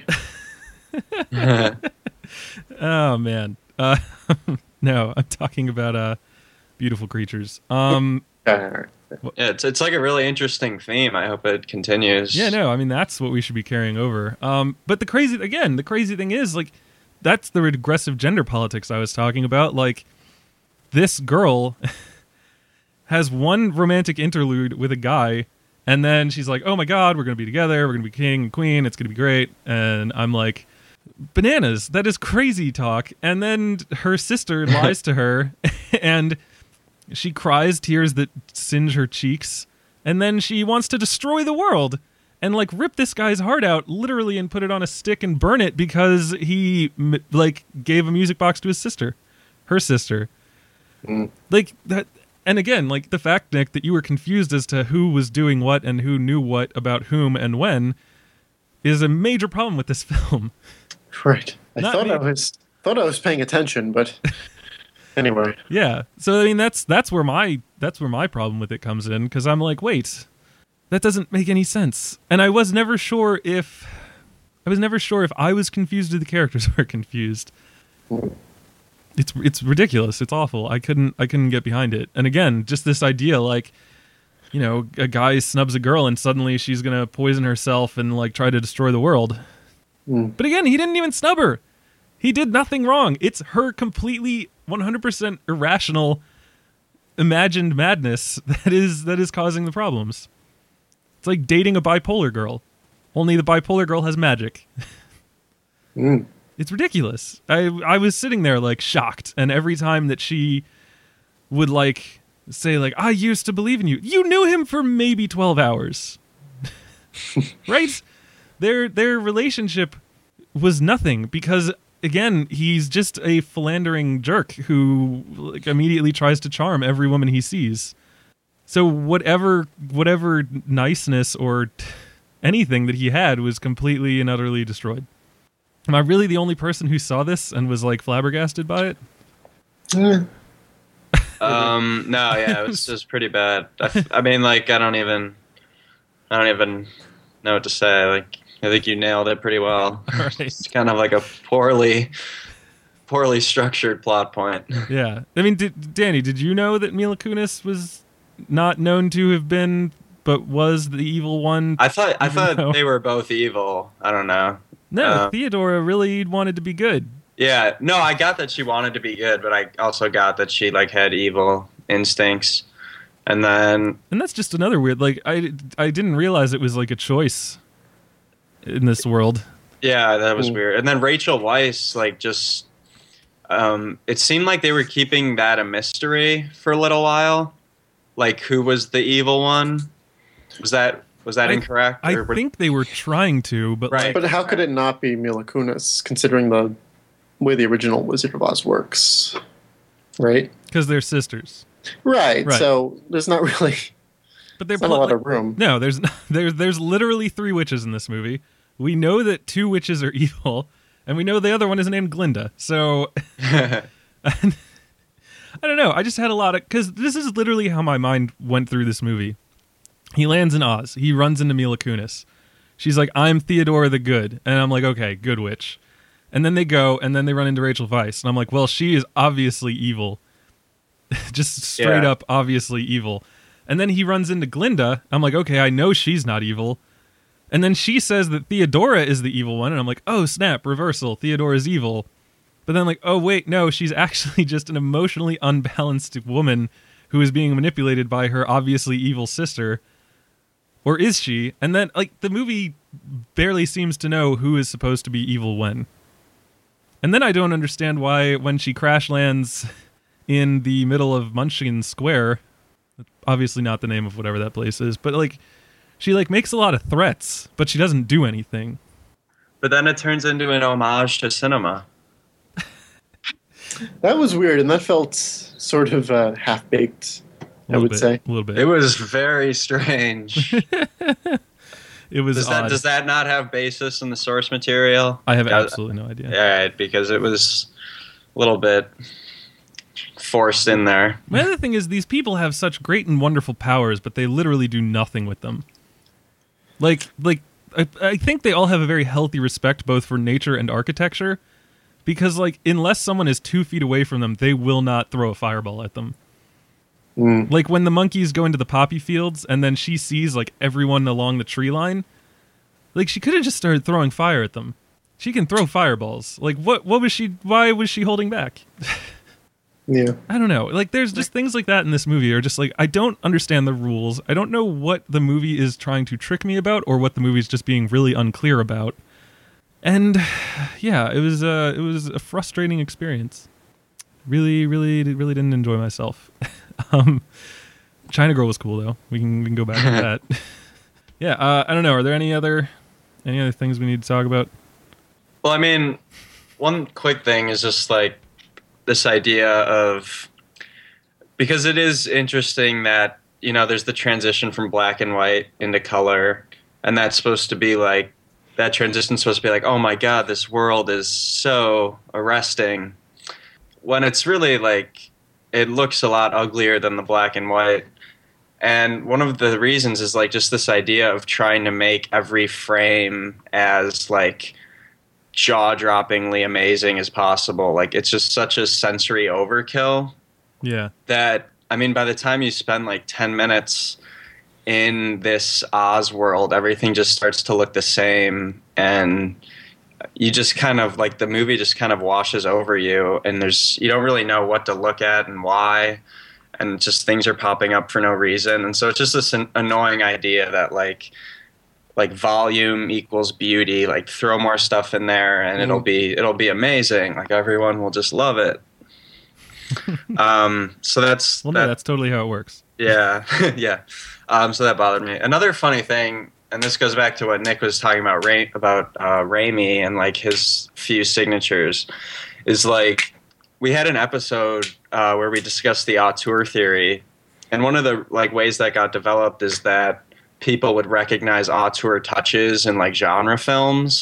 A: Oh man. No, I'm talking about beautiful creatures.
C: Yeah, it's like a really interesting theme. I hope it continues.
A: Yeah, no, I mean that's what we should be carrying over. But the crazy thing is like that's the regressive gender politics I was talking about. Like this girl has one romantic interlude with a guy, and then she's like, "Oh my God, we're gonna be together. We're gonna be king and queen. It's gonna be great." And I'm like, bananas, that is crazy talk. And then her sister lies to her and she cries tears that singe her cheeks, and then she wants to destroy the world and like rip this guy's heart out literally and put it on a stick and burn it because he like gave a music box to her sister. Like that. And again, like the fact, Nick, that you were confused as to who was doing what and who knew what about whom and when is a major problem with this film.
B: Right. I thought I was paying attention, but anyway.
A: Yeah. So I mean that's where my problem with it comes in, because I'm like, wait, that doesn't make any sense. And I was never sure if I was confused or the characters were confused. It's ridiculous. It's awful. I couldn't get behind it. And again, just this idea like, you know, a guy snubs a girl and suddenly she's going to poison herself and like try to destroy the world. But again, he didn't even snub her. He did nothing wrong. It's her completely 100% irrational imagined madness that is causing the problems. It's like dating a bipolar girl. Only the bipolar girl has magic. It's ridiculous. I was sitting there like shocked, and every time that she would like say like, "I used to believe in you." You knew him for maybe 12 hours. Right? Their relationship was nothing because again, he's just a philandering jerk who like immediately tries to charm every woman he sees. So whatever niceness or anything that he had was completely and utterly destroyed. Am I really the only person who saw this and was like flabbergasted by it?
C: No, yeah, it was pretty bad. I mean, like, I don't even know what to say. Like, I think you nailed it pretty well.
A: All right.
C: It's kind of like a poorly structured plot point.
A: Yeah. I mean, Danny, did you know that Mila Kunis was not known to have been, but was the evil one?
C: I thought
A: though-
C: they were both evil. I don't know.
A: No, Theodora really wanted to be good.
C: Yeah, no, I got that she wanted to be good, but I also got that she like had evil instincts. And then
A: And that's just another weird, like, I didn't realize it was like a choice in this world.
C: yeah, that was weird. And then Rachel Weisz, like, just it seemed like they were keeping that a mystery for a little while. Like, who was the evil one? Was that incorrect?
A: I
C: Or
A: think they were trying to, but
C: Right.
A: like,
B: But how could it not be Mila Kunis, considering the way the original Wizard of Oz works? Right?
A: because they're sisters.
B: Right.
A: Right.
B: So there's not really
A: But they're
B: not a lot of room.
A: No, there's literally 3 witches in this movie. We know that 2 witches are evil, and we know the other one is named Glinda. So I don't know. I just had a lot of, because this is literally how my mind went through this movie. He lands in Oz. He runs into Mila Kunis. She's like, "I'm Theodora the Good," and I'm like, "Okay, good witch." And then they go, and then they run into Rachel Weisz, and I'm like, "Well, she is obviously evil." Just straight
C: Yeah.
A: up obviously evil. And then he runs into Glinda. I'm like, okay, I know she's not evil. And then she says that Theodora is the evil one, and I'm like, oh snap, reversal, Theodora's evil. But then like, oh wait, no, she's actually just an emotionally unbalanced woman who is being manipulated by her obviously evil sister. Or is she? And then like the movie barely seems to know who is supposed to be evil when. And then I don't understand why when she crash lands in the middle of Munchkin Square, obviously not the name of whatever that place is, but like she like makes a lot of threats, but she doesn't do anything.
C: But then it turns into an homage to cinema.
B: That was weird, and that felt sort of half baked, I would say.
A: A little bit.
C: It was very strange.
A: It was odd.
C: Does that not have basis in the source material?
A: I have absolutely no idea.
C: Yeah, because it was a little bit forced in there.
A: My other thing is these people have such great and wonderful powers, but they literally do nothing with them. Like I think they all have a very healthy respect both for nature and architecture, because like unless someone is 2 feet away from them, they will not throw a fireball at them. Like when the monkeys go into the poppy fields and then she sees like everyone along the tree line, like she could have just started throwing fire at them. She can throw fireballs. Like what was she, why was she holding back?
B: Yeah.
A: I don't know. Like there's just things like that in this movie are just like, I don't understand the rules. I don't know what the movie is trying to trick me about or what the movie's just being really unclear about. And yeah, it was a frustrating experience. Really didn't enjoy myself. China Girl was cool though. We can go back to that. Yeah, I don't know. Are there any other things we need to talk about?
C: Well, I mean, one quick thing is just like this idea of, because it is interesting that, you know, there's the transition from black and white into color, and that's supposed to be like, that transition's supposed to be like, oh my god, this world is so arresting, when it's really like, it looks a lot uglier than the black and white. And one of the reasons is like just this idea of trying to make every frame as like jaw-droppingly amazing as possible. Like it's just such a sensory overkill.
A: Yeah.
C: That, I mean, by the time you spend like 10 minutes in this Oz world, everything just starts to look the same, and you just kind of like, the movie just kind of washes over you, and you don't really know what to look at and why, and just things are popping up for no reason. And so it's just this annoying idea that like volume equals beauty, like throw more stuff in there and it'll be amazing, like everyone will just love it. So that's
A: Well, no, that's totally how it works.
C: yeah. Yeah. So that bothered me. Another funny thing, and this goes back to what Nick was talking about Raimi and like his few signatures, is like we had an episode where we discussed the auteur theory, and one of the like ways that got developed is that people would recognize auteur touches in like genre films.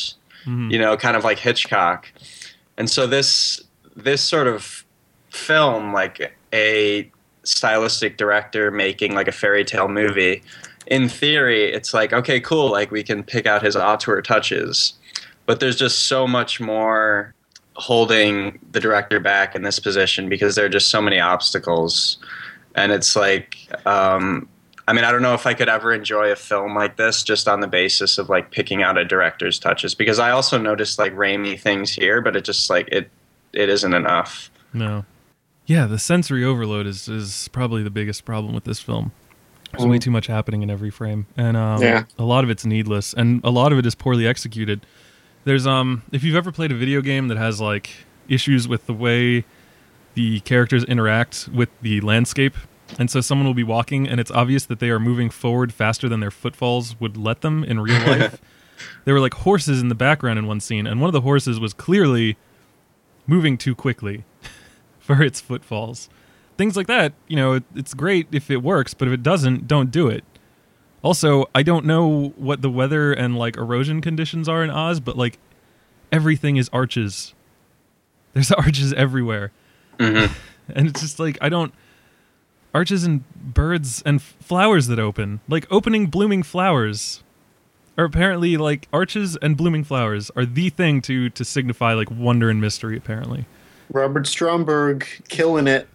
C: you know, kind of like Hitchcock. And so this sort of film, like a stylistic director making like a fairy tale movie, in theory, it's like, okay, cool, like we can pick out his auteur touches. But there's just so much more holding the director back in this position because there are just so many obstacles. And it's like, I mean, I don't know if I could ever enjoy a film like this just on the basis of like picking out a director's touches, because I also noticed like Raimi things here, but it just like it isn't enough.
A: No. Yeah, the sensory overload is probably the biggest problem with this film. There's way too much happening in every frame, and a lot of it's needless, and a lot of it is poorly executed. There's if you've ever played a video game that has like issues with the way the characters interact with the landscape, and so someone will be walking and it's obvious that they are moving forward faster than their footfalls would let them in real life. There were like horses in the background in one scene, and one of the horses was clearly moving too quickly for its footfalls. Things like that, you know, it's great if it works, but if it doesn't, don't do it. Also, I don't know what the weather and like erosion conditions are in Oz, but like everything is arches. There's arches everywhere. Mm-hmm. And it's just like, arches and birds and flowers that open. Like opening blooming flowers are apparently like arches and blooming flowers are the thing to signify like wonder and mystery, apparently.
B: Robert Stromberg killing it.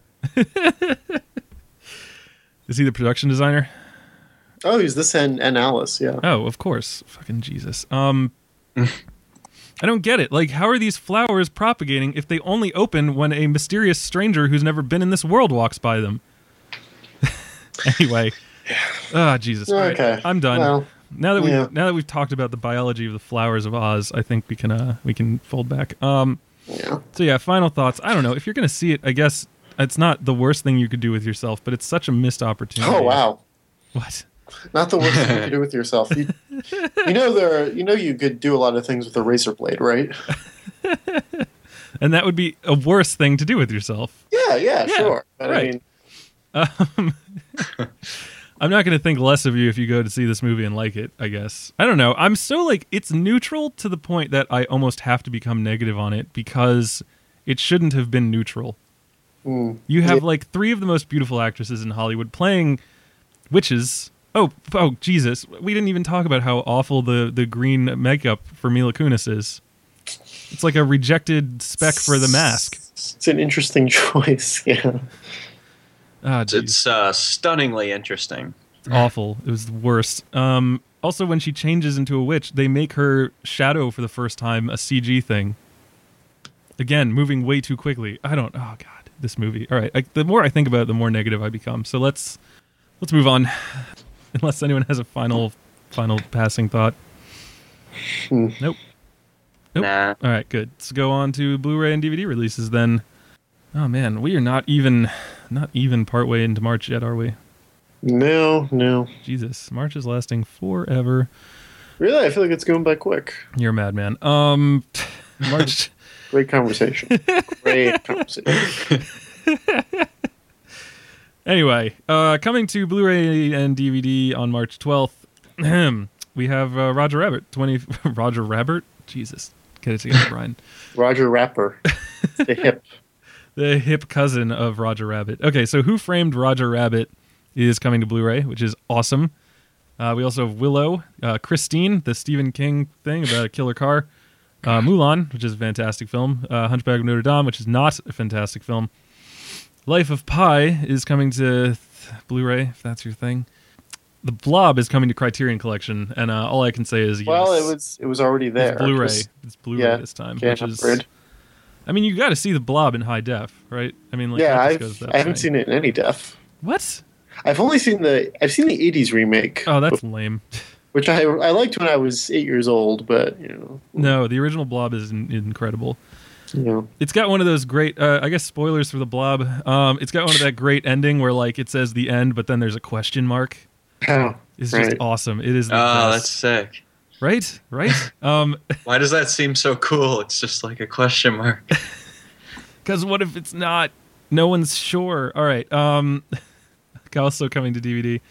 A: Is he the production designer?
B: Oh, he's this and Alice, yeah.
A: Oh, of course. Fucking Jesus. I don't get it. Like, how are these flowers propagating if they only open when a mysterious stranger who's never been in this world walks by them? Anyway. Jesus.
B: Okay.
A: Right, I'm done.
B: Well,
A: now that we've talked about the biology of the flowers of Oz, I think we can fold back. So yeah, final thoughts. I don't know. If you're going to see it, I guess it's not the worst thing you could do with yourself, but it's such a missed opportunity.
B: Oh, wow.
A: What?
B: Not the worst thing you could do with yourself. You know you could do a lot of things with a razor blade, right?
A: And that would be a worse thing to do with yourself.
B: Yeah, sure. But
A: right. I mean, I'm not going to think less of you if you go to see this movie and like it, I guess. I don't know. I'm so like, it's neutral to the point that I almost have to become negative on it because it shouldn't have been neutral. You have like three of the most beautiful actresses in Hollywood playing witches. Oh, Jesus. We didn't even talk about how awful the green makeup for Mila Kunis is. It's like a rejected spec for The Mask.
B: It's an interesting choice, yeah.
C: It's stunningly interesting.
A: It's awful. It was the worst. Also, when she changes into a witch, they make her shadow for the first time a CG thing. Again, moving way too quickly. Oh, God, this movie. All right, the more I think about it, the more negative I become. So let's move on. Unless anyone has a final passing thought. Nope.
C: Nah.
A: All right, good. Let's go on to Blu-ray and DVD releases then. Oh man, we are not even partway into March yet, are we?
B: No.
A: Jesus, March is lasting forever.
B: Really? I feel like it's going by quick.
A: You're a madman. March.
B: Great conversation.
A: Anyway, coming to Blu-ray and DVD on March 12th, we have Roger Rabbit. Roger Rabbit? Jesus. Get it together, Brian.
B: Roger Rapper. The
A: hip cousin of Roger Rabbit. Okay, so Who Framed Roger Rabbit is coming to Blu-ray, which is awesome. We also have Willow, Christine, the Stephen King thing about a killer car, Mulan, which is a fantastic film, Hunchback of Notre Dame, which is not a fantastic film. Life of Pi is coming to Blu-ray, if that's your thing. The Blob is coming to Criterion Collection, and all I can say is yes.
B: Well, it was already there.
A: It's Blu-ray. It's Blu-ray this time, which is. I mean, you got to see The Blob in high def, right? I mean, like,
B: I haven't seen it in any def.
A: What?
B: I've only seen the 80s remake.
A: Oh, that's lame.
B: Which I liked when I was 8 years old, but
A: No, the original Blob is incredible.
B: Yeah.
A: It's got one of those great, I guess spoilers for The Blob. It's got one of that great ending where like it says the end, but then there's a question mark.
B: Oh,
A: it's just awesome. It is the best.
C: That's sick.
A: Right?
C: Why does that seem so cool? It's just like a question mark.
A: Because what if it's not? No one's sure. All right. Also coming to DVD.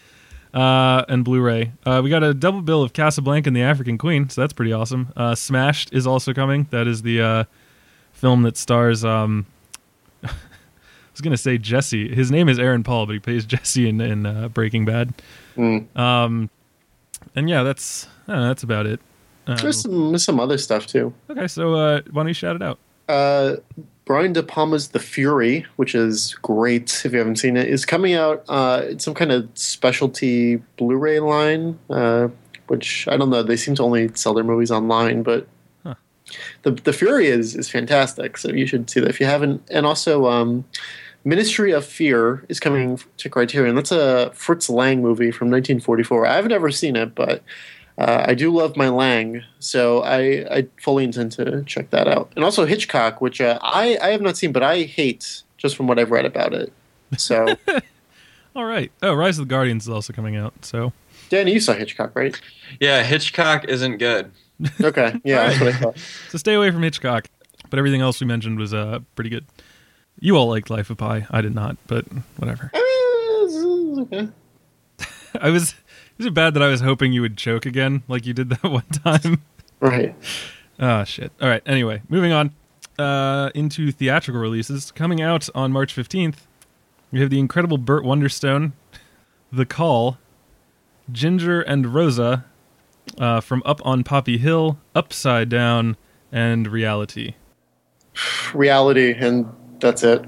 A: and Blu-ray. We got a double bill of Casablanca and the African Queen, so that's pretty awesome. Smashed is also coming. That is the film that stars... I was going to say Jesse. His name is Aaron Paul, but he plays Jesse in Breaking Bad. And yeah, that's about it.
B: There's some other stuff, too.
A: Okay, so why don't you shout it out?
B: Brian De Palma's The Fury, which is great if you haven't seen it, is coming out. It's some kind of specialty Blu-ray line, which I don't know. They seem to only sell their movies online, but The Fury is fantastic. So you should see that if you haven't. And also, Ministry of Fear is coming to Criterion. That's a Fritz Lang movie from 1944. I haven't ever seen it, but I do love my Lang, so I fully intend to check that out. And also Hitchcock, which I have not seen, but I hate just from what I've read about it. So,
A: all right. Oh, Rise of the Guardians is also coming out. So,
B: Danny, you saw Hitchcock, right?
C: Yeah, Hitchcock isn't good.
B: Okay, yeah, that's what I thought.
A: So stay away from Hitchcock. But everything else we mentioned was pretty good. You all liked Life of Pi. I did not, but whatever.
B: Okay.
A: Is it bad that I was hoping you would choke again, like you did that one time?
B: Right.
A: Oh, shit. All right, anyway, moving on into theatrical releases. Coming out on March 15th, we have the incredible Burt Wonderstone, The Call, Ginger and Rosa, from Up on Poppy Hill, Upside Down, and Reality.
B: Reality, and that's it.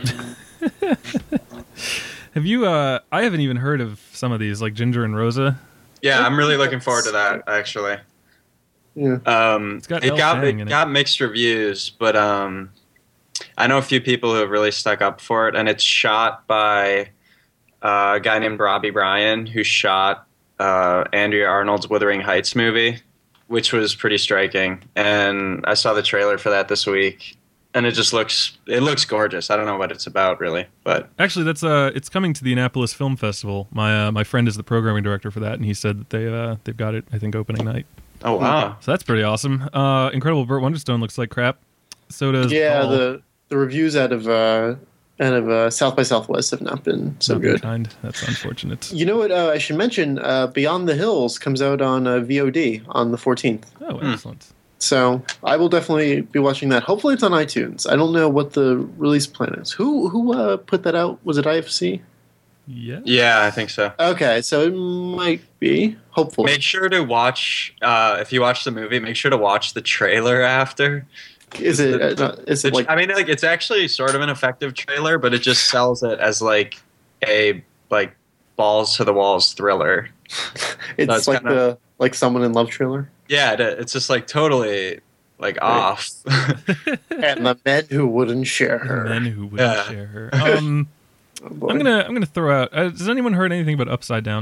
A: Have you, I haven't even heard of some of these, like Ginger and Rosa.
C: Yeah, I'm really looking forward to that, actually.
B: Yeah.
C: It got mixed reviews, but I know a few people who have really stuck up for it, and it's shot by a guy named Robbie Bryan, who shot Andrea Arnold's Wuthering Heights movie, which was pretty striking. And I saw the trailer for that this week, and it looks gorgeous. I don't know what it's about, really, but
A: actually, that's it's coming to the Annapolis Film Festival. My friend is the programming director for that, and he said that they've got it, I think, opening night.
C: Oh wow!
A: So that's pretty awesome. Incredible Burt Wonderstone looks like crap. So does Paul.
B: The reviews out of South by Southwest have not been so good.
A: Kind. That's unfortunate.
B: You know what? I should mention Beyond the Hills comes out on VOD on the 14th.
A: Oh, excellent.
B: So I will definitely be watching that. Hopefully it's on iTunes. I don't know what the release plan is. Who put that out? Was it IFC?
A: Yeah.
C: Yeah, I think so.
B: Okay, so it might be. Hopefully.
C: Make sure to watch, if you watch the movie, make sure to watch the trailer after.
B: Is it like...
C: I mean, like, it's actually sort of an effective trailer, but it just sells it as like a balls to the walls thriller.
B: It's like like Someone in Love trailer.
C: Yeah, it's just like totally like off.
B: And the men who wouldn't share her.
A: The men who wouldn't share her. I'm gonna throw out. Has anyone heard anything about Upside Down?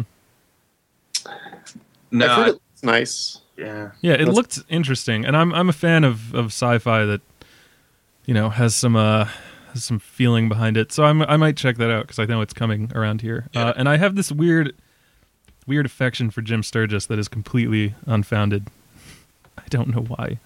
C: No,
B: I've heard it looks nice.
C: Yeah,
A: it looked interesting, and I'm a fan of sci-fi that has some feeling behind it. So I might check that out because I know it's coming around here.
C: Yeah.
A: And I have this weird affection for Jim Sturgis that is completely unfounded. I don't know why.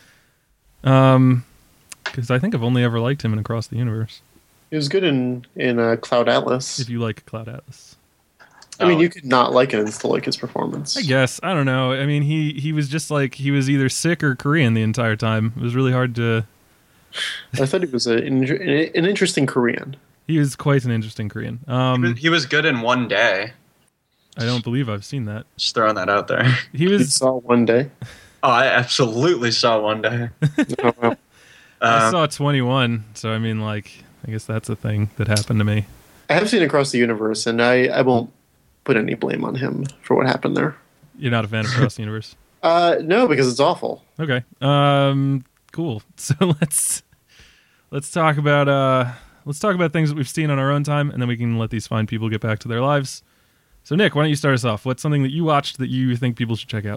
A: Because I think I've only ever liked him in Across the Universe.
B: He was good in Cloud Atlas.
A: If you like Cloud Atlas.
B: I mean, you could not like it and still like his performance.
A: I guess. I don't know. I mean, he was just like, he was either sick or Korean the entire time. It was really hard to...
B: I thought he was an interesting Korean.
A: He was quite an interesting Korean.
C: he was good in One Day.
A: I don't believe I've seen that.
C: Just throwing that out there.
B: You saw One Day?
C: Oh, I absolutely saw One Day.
A: I saw 21, so I mean, like, I guess that's a thing that happened to me.
B: I have seen Across the Universe, and I won't put any blame on him for what happened there.
A: You're not a fan of Across the Universe?
B: No, because it's awful.
A: Okay. Cool. So let's talk about things that we've seen on our own time, and then we can let these fine people get back to their lives. So, Nick, why don't you start us off? What's something that you watched that you think people should check out?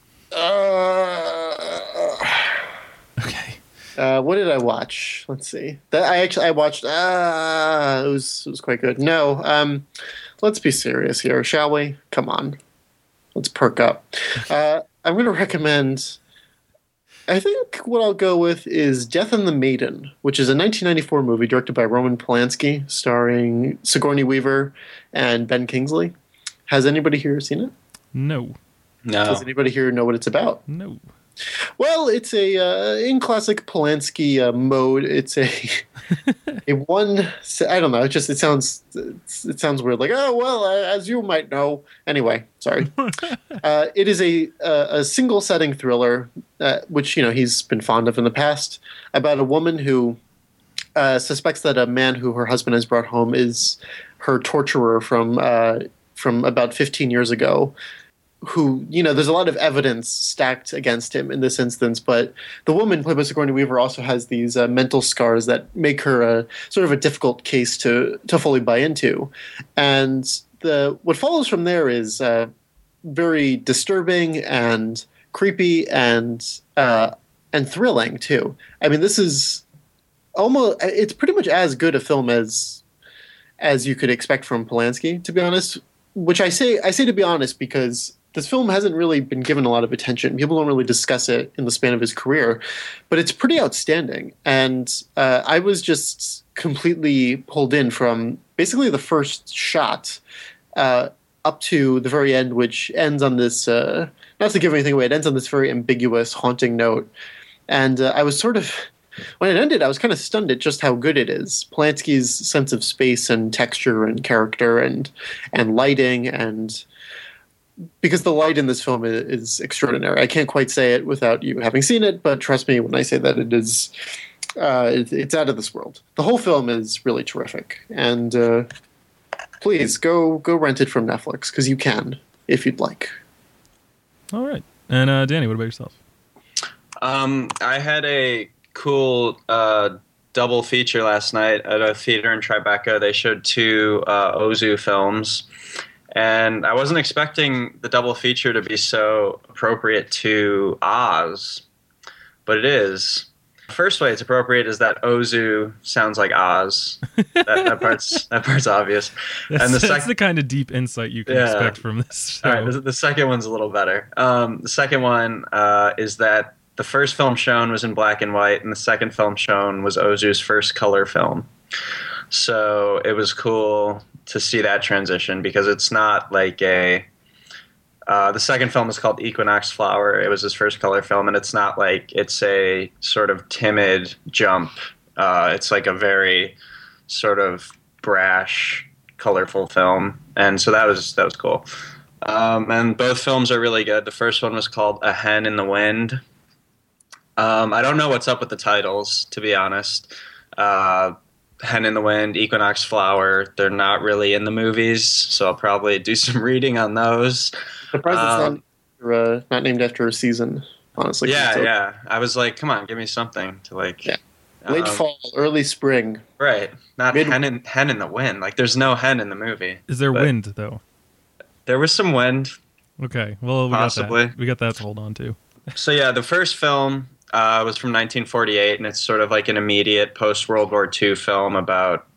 A: Okay.
B: What did I watch? Let's see. I watched. It was quite good. No. Let's be serious here, shall we? Come on. Let's perk up. I'm going to recommend. I think what I'll go with is Death and the Maiden, which is a 1994 movie directed by Roman Polanski, starring Sigourney Weaver and Ben Kingsley. Has anybody here seen it?
A: No.
B: Does anybody here know what it's about?
A: No.
B: Well, it's in classic Polanski mode. It's a I don't know. It sounds weird. Like, oh well, as you might know. Anyway, sorry. It is a single setting thriller, which he's been fond of in the past, about a woman who suspects that a man who her husband has brought home is her torturer from about 15 years ago. Who, there's a lot of evidence stacked against him in this instance, but the woman played by Sigourney Weaver also has these mental scars that make her sort of a difficult case to fully buy into. And what follows from there is very disturbing and creepy and thrilling too. I mean, this is it's pretty much as good a film as you could expect from Polanski, to be honest. Which I say to be honest because this film hasn't really been given a lot of attention. People don't really discuss it in the span of his career, but it's pretty outstanding. And I was just completely pulled in from basically the first shot up to the very end, which ends on this, not to give anything away, it ends on this very ambiguous, haunting note. And I was sort of, when it ended, I was kind of stunned at just how good it is. Polanski's sense of space and texture and character and lighting, and because the light in this film is extraordinary. I can't quite say it without you having seen it, but trust me when I say that it is, it's out of this world. The whole film is really terrific, and please go rent it from Netflix because you can if you'd like.
A: All right, and Danny, what about yourself?
C: I had a cool double feature last night at a theater in Tribeca. They showed two Ozu films, and I wasn't expecting the double feature to be so appropriate to Oz, but it is. The first way it's appropriate is that Ozu sounds like Oz. that part's obvious.
A: That's the kind of deep insight you can expect from this show.
C: All right, the second one's a little better. The second one is that the first film shown was in black and white, and the second film shown was Ozu's first color film. So it was cool to see that transition because it's not like the second film is called Equinox Flower. It was his first color film, and it's not like it's a sort of timid jump. It's like a very sort of brash, colorful film, and so that was cool. And both films are really good. The first one was called A Hen in the Wind. I don't know what's up with the titles, to be honest. Hen in the Wind, Equinox Flower, they're not really in the movies, so I'll probably do some reading on those.
B: Surprised it's not named after a season, honestly.
C: Yeah. I was like, come on, give me something to like... Yeah.
B: Late fall, early spring.
C: Right. Not hen in the wind. Like, there's no hen in the movie.
A: Is there wind, though?
C: There was some wind.
A: Okay, well,
C: possibly.
A: We got that to hold on to.
C: So, yeah, the first film... was from 1948, and it's sort of like an immediate post-World War II film about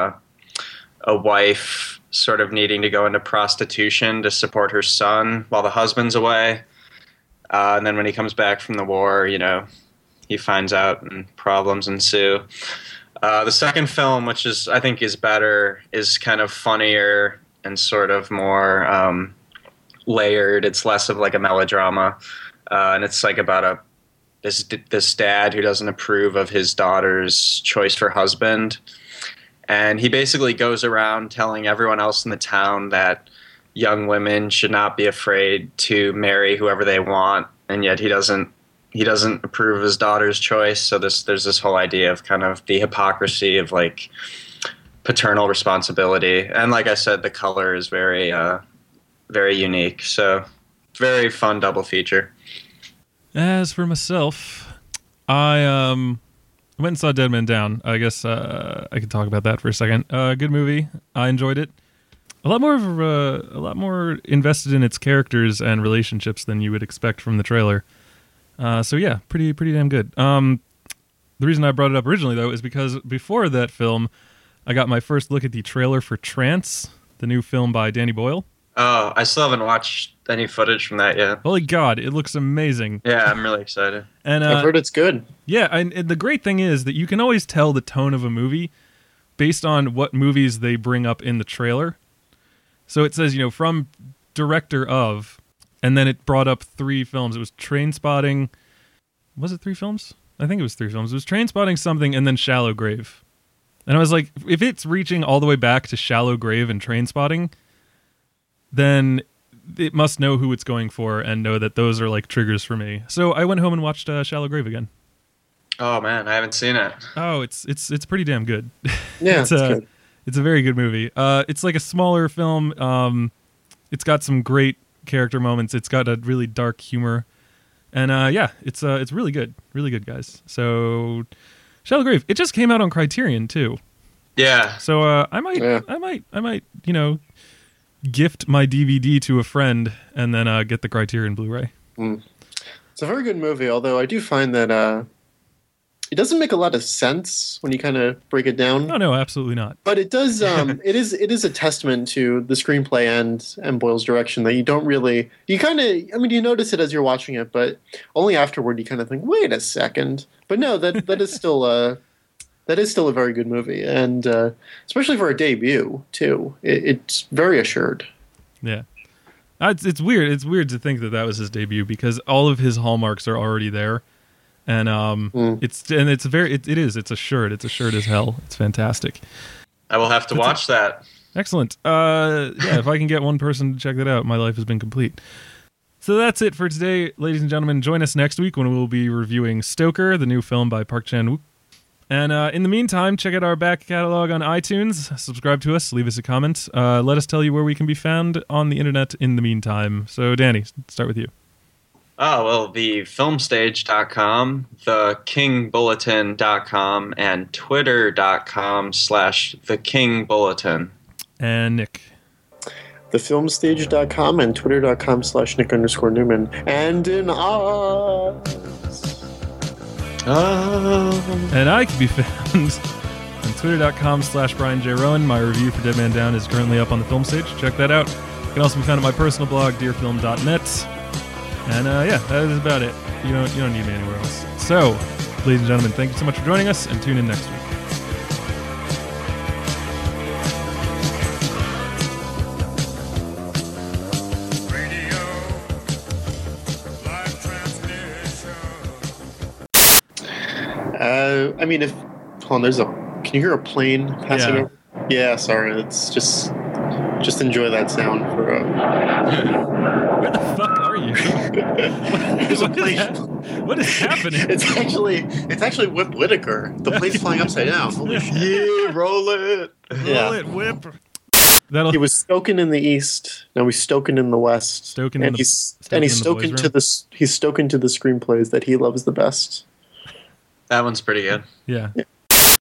C: a wife sort of needing to go into prostitution to support her son while the husband's away. And then when he comes back from the war, he finds out and problems ensue. The second film, which I think is better, is kind of funnier and sort of more layered. It's less of like a melodrama, and it's like about this dad who doesn't approve of his daughter's choice for husband. And he basically goes around telling everyone else in the town that young women should not be afraid to marry whoever they want. And yet he doesn't approve of his daughter's choice. So there's this whole idea of kind of the hypocrisy of like paternal responsibility. And like I said, the color is very, very unique. So very fun double feature.
A: As for myself, I went and saw Dead Man Down. I guess I could talk about that for a second. Good movie. I enjoyed it. A lot more invested in its characters and relationships than you would expect from the trailer. So yeah, pretty damn good. The reason I brought it up originally, though, is because before that film, I got my first look at the trailer for Trance, the new film by Danny Boyle.
C: Oh, I still haven't watched any footage from that yet.
A: Holy God, it looks amazing.
C: Yeah, I'm really excited.
A: And
B: I've heard it's good.
A: Yeah, and the great thing is that you can always tell the tone of a movie based on what movies they bring up in the trailer. So it says, from director of, and then it brought up 3 films. It was Trainspotting. Was it 3 films? I think it was 3 films. It was Trainspotting something, and then Shallow Grave. And I was like, if it's reaching all the way back to Shallow Grave and Trainspotting, then it must know who it's going for and know that those are like triggers for me. So I went home and watched Shallow Grave again.
C: Oh man, I haven't seen it.
A: Oh, it's pretty damn good.
B: Yeah,
A: it's
B: good.
A: It's a very good movie. It's like a smaller film. It's got some great character moments. It's got a really dark humor, and it's really good, guys. So, Shallow Grave. It just came out on Criterion too.
C: Yeah.
A: So I might, gift my DVD to a friend and then get the Criterion Blu-ray.
B: It's a very good movie, although I do find that it doesn't make a lot of sense when you kind of break it down.
A: No, absolutely not.
B: But it does. It is a testament to the screenplay and Boyle's direction that you don't really. You kind of. I mean, you notice it as you're watching it, but only afterward you kind of think, "Wait a second." But no, that is still that is still a very good movie, and especially for a debut too. It's very assured.
A: Yeah, it's weird. It's weird to think that was his debut because all of his hallmarks are already there. And it's assured. It's assured as hell. It's fantastic.
C: I will have to watch that.
A: Excellent. If I can get one person to check that out, my life has been complete. So that's it for today, ladies and gentlemen. Join us next week when we'll be reviewing Stoker, the new film by Park Chan-wook. And in the meantime, check out our back catalog on iTunes. Subscribe to us. Leave us a comment. Let us tell you where we can be found on the internet in the meantime. So, Danny, start with you.
C: Oh, well, the filmstage.com, the kingbulletin.com, and twitter.com/thekingbulletin.
A: And Nick.
B: Thefilmstage.com and twitter.com/Nick_Newman. And in Oz.
A: And I can be found on twitter.com/Brian J. Rowan. My review for Dead Man Down is currently up on the Film Stage. Check that out. You can also be found at my personal blog, dearfilm.net. And that is about it. You don't need me anywhere else. So, ladies and gentlemen, thank you so much for joining us, and tune in next week.
B: Can you hear a plane passing
A: Yeah.
B: over? Yeah, sorry. It's just enjoy that sound for.
A: Where the fuck are you?
B: There's a plane.
A: What is happening?
B: It's actually Whip Whitaker. The plane's flying upside down. Holy shit!
C: Yeah, roll it.
A: Roll it, Whip.
B: He was stoking in the east. Now he's stoking in the west. He's stoking to the screenplays that he loves the best.
C: That one's pretty good.
A: Yeah.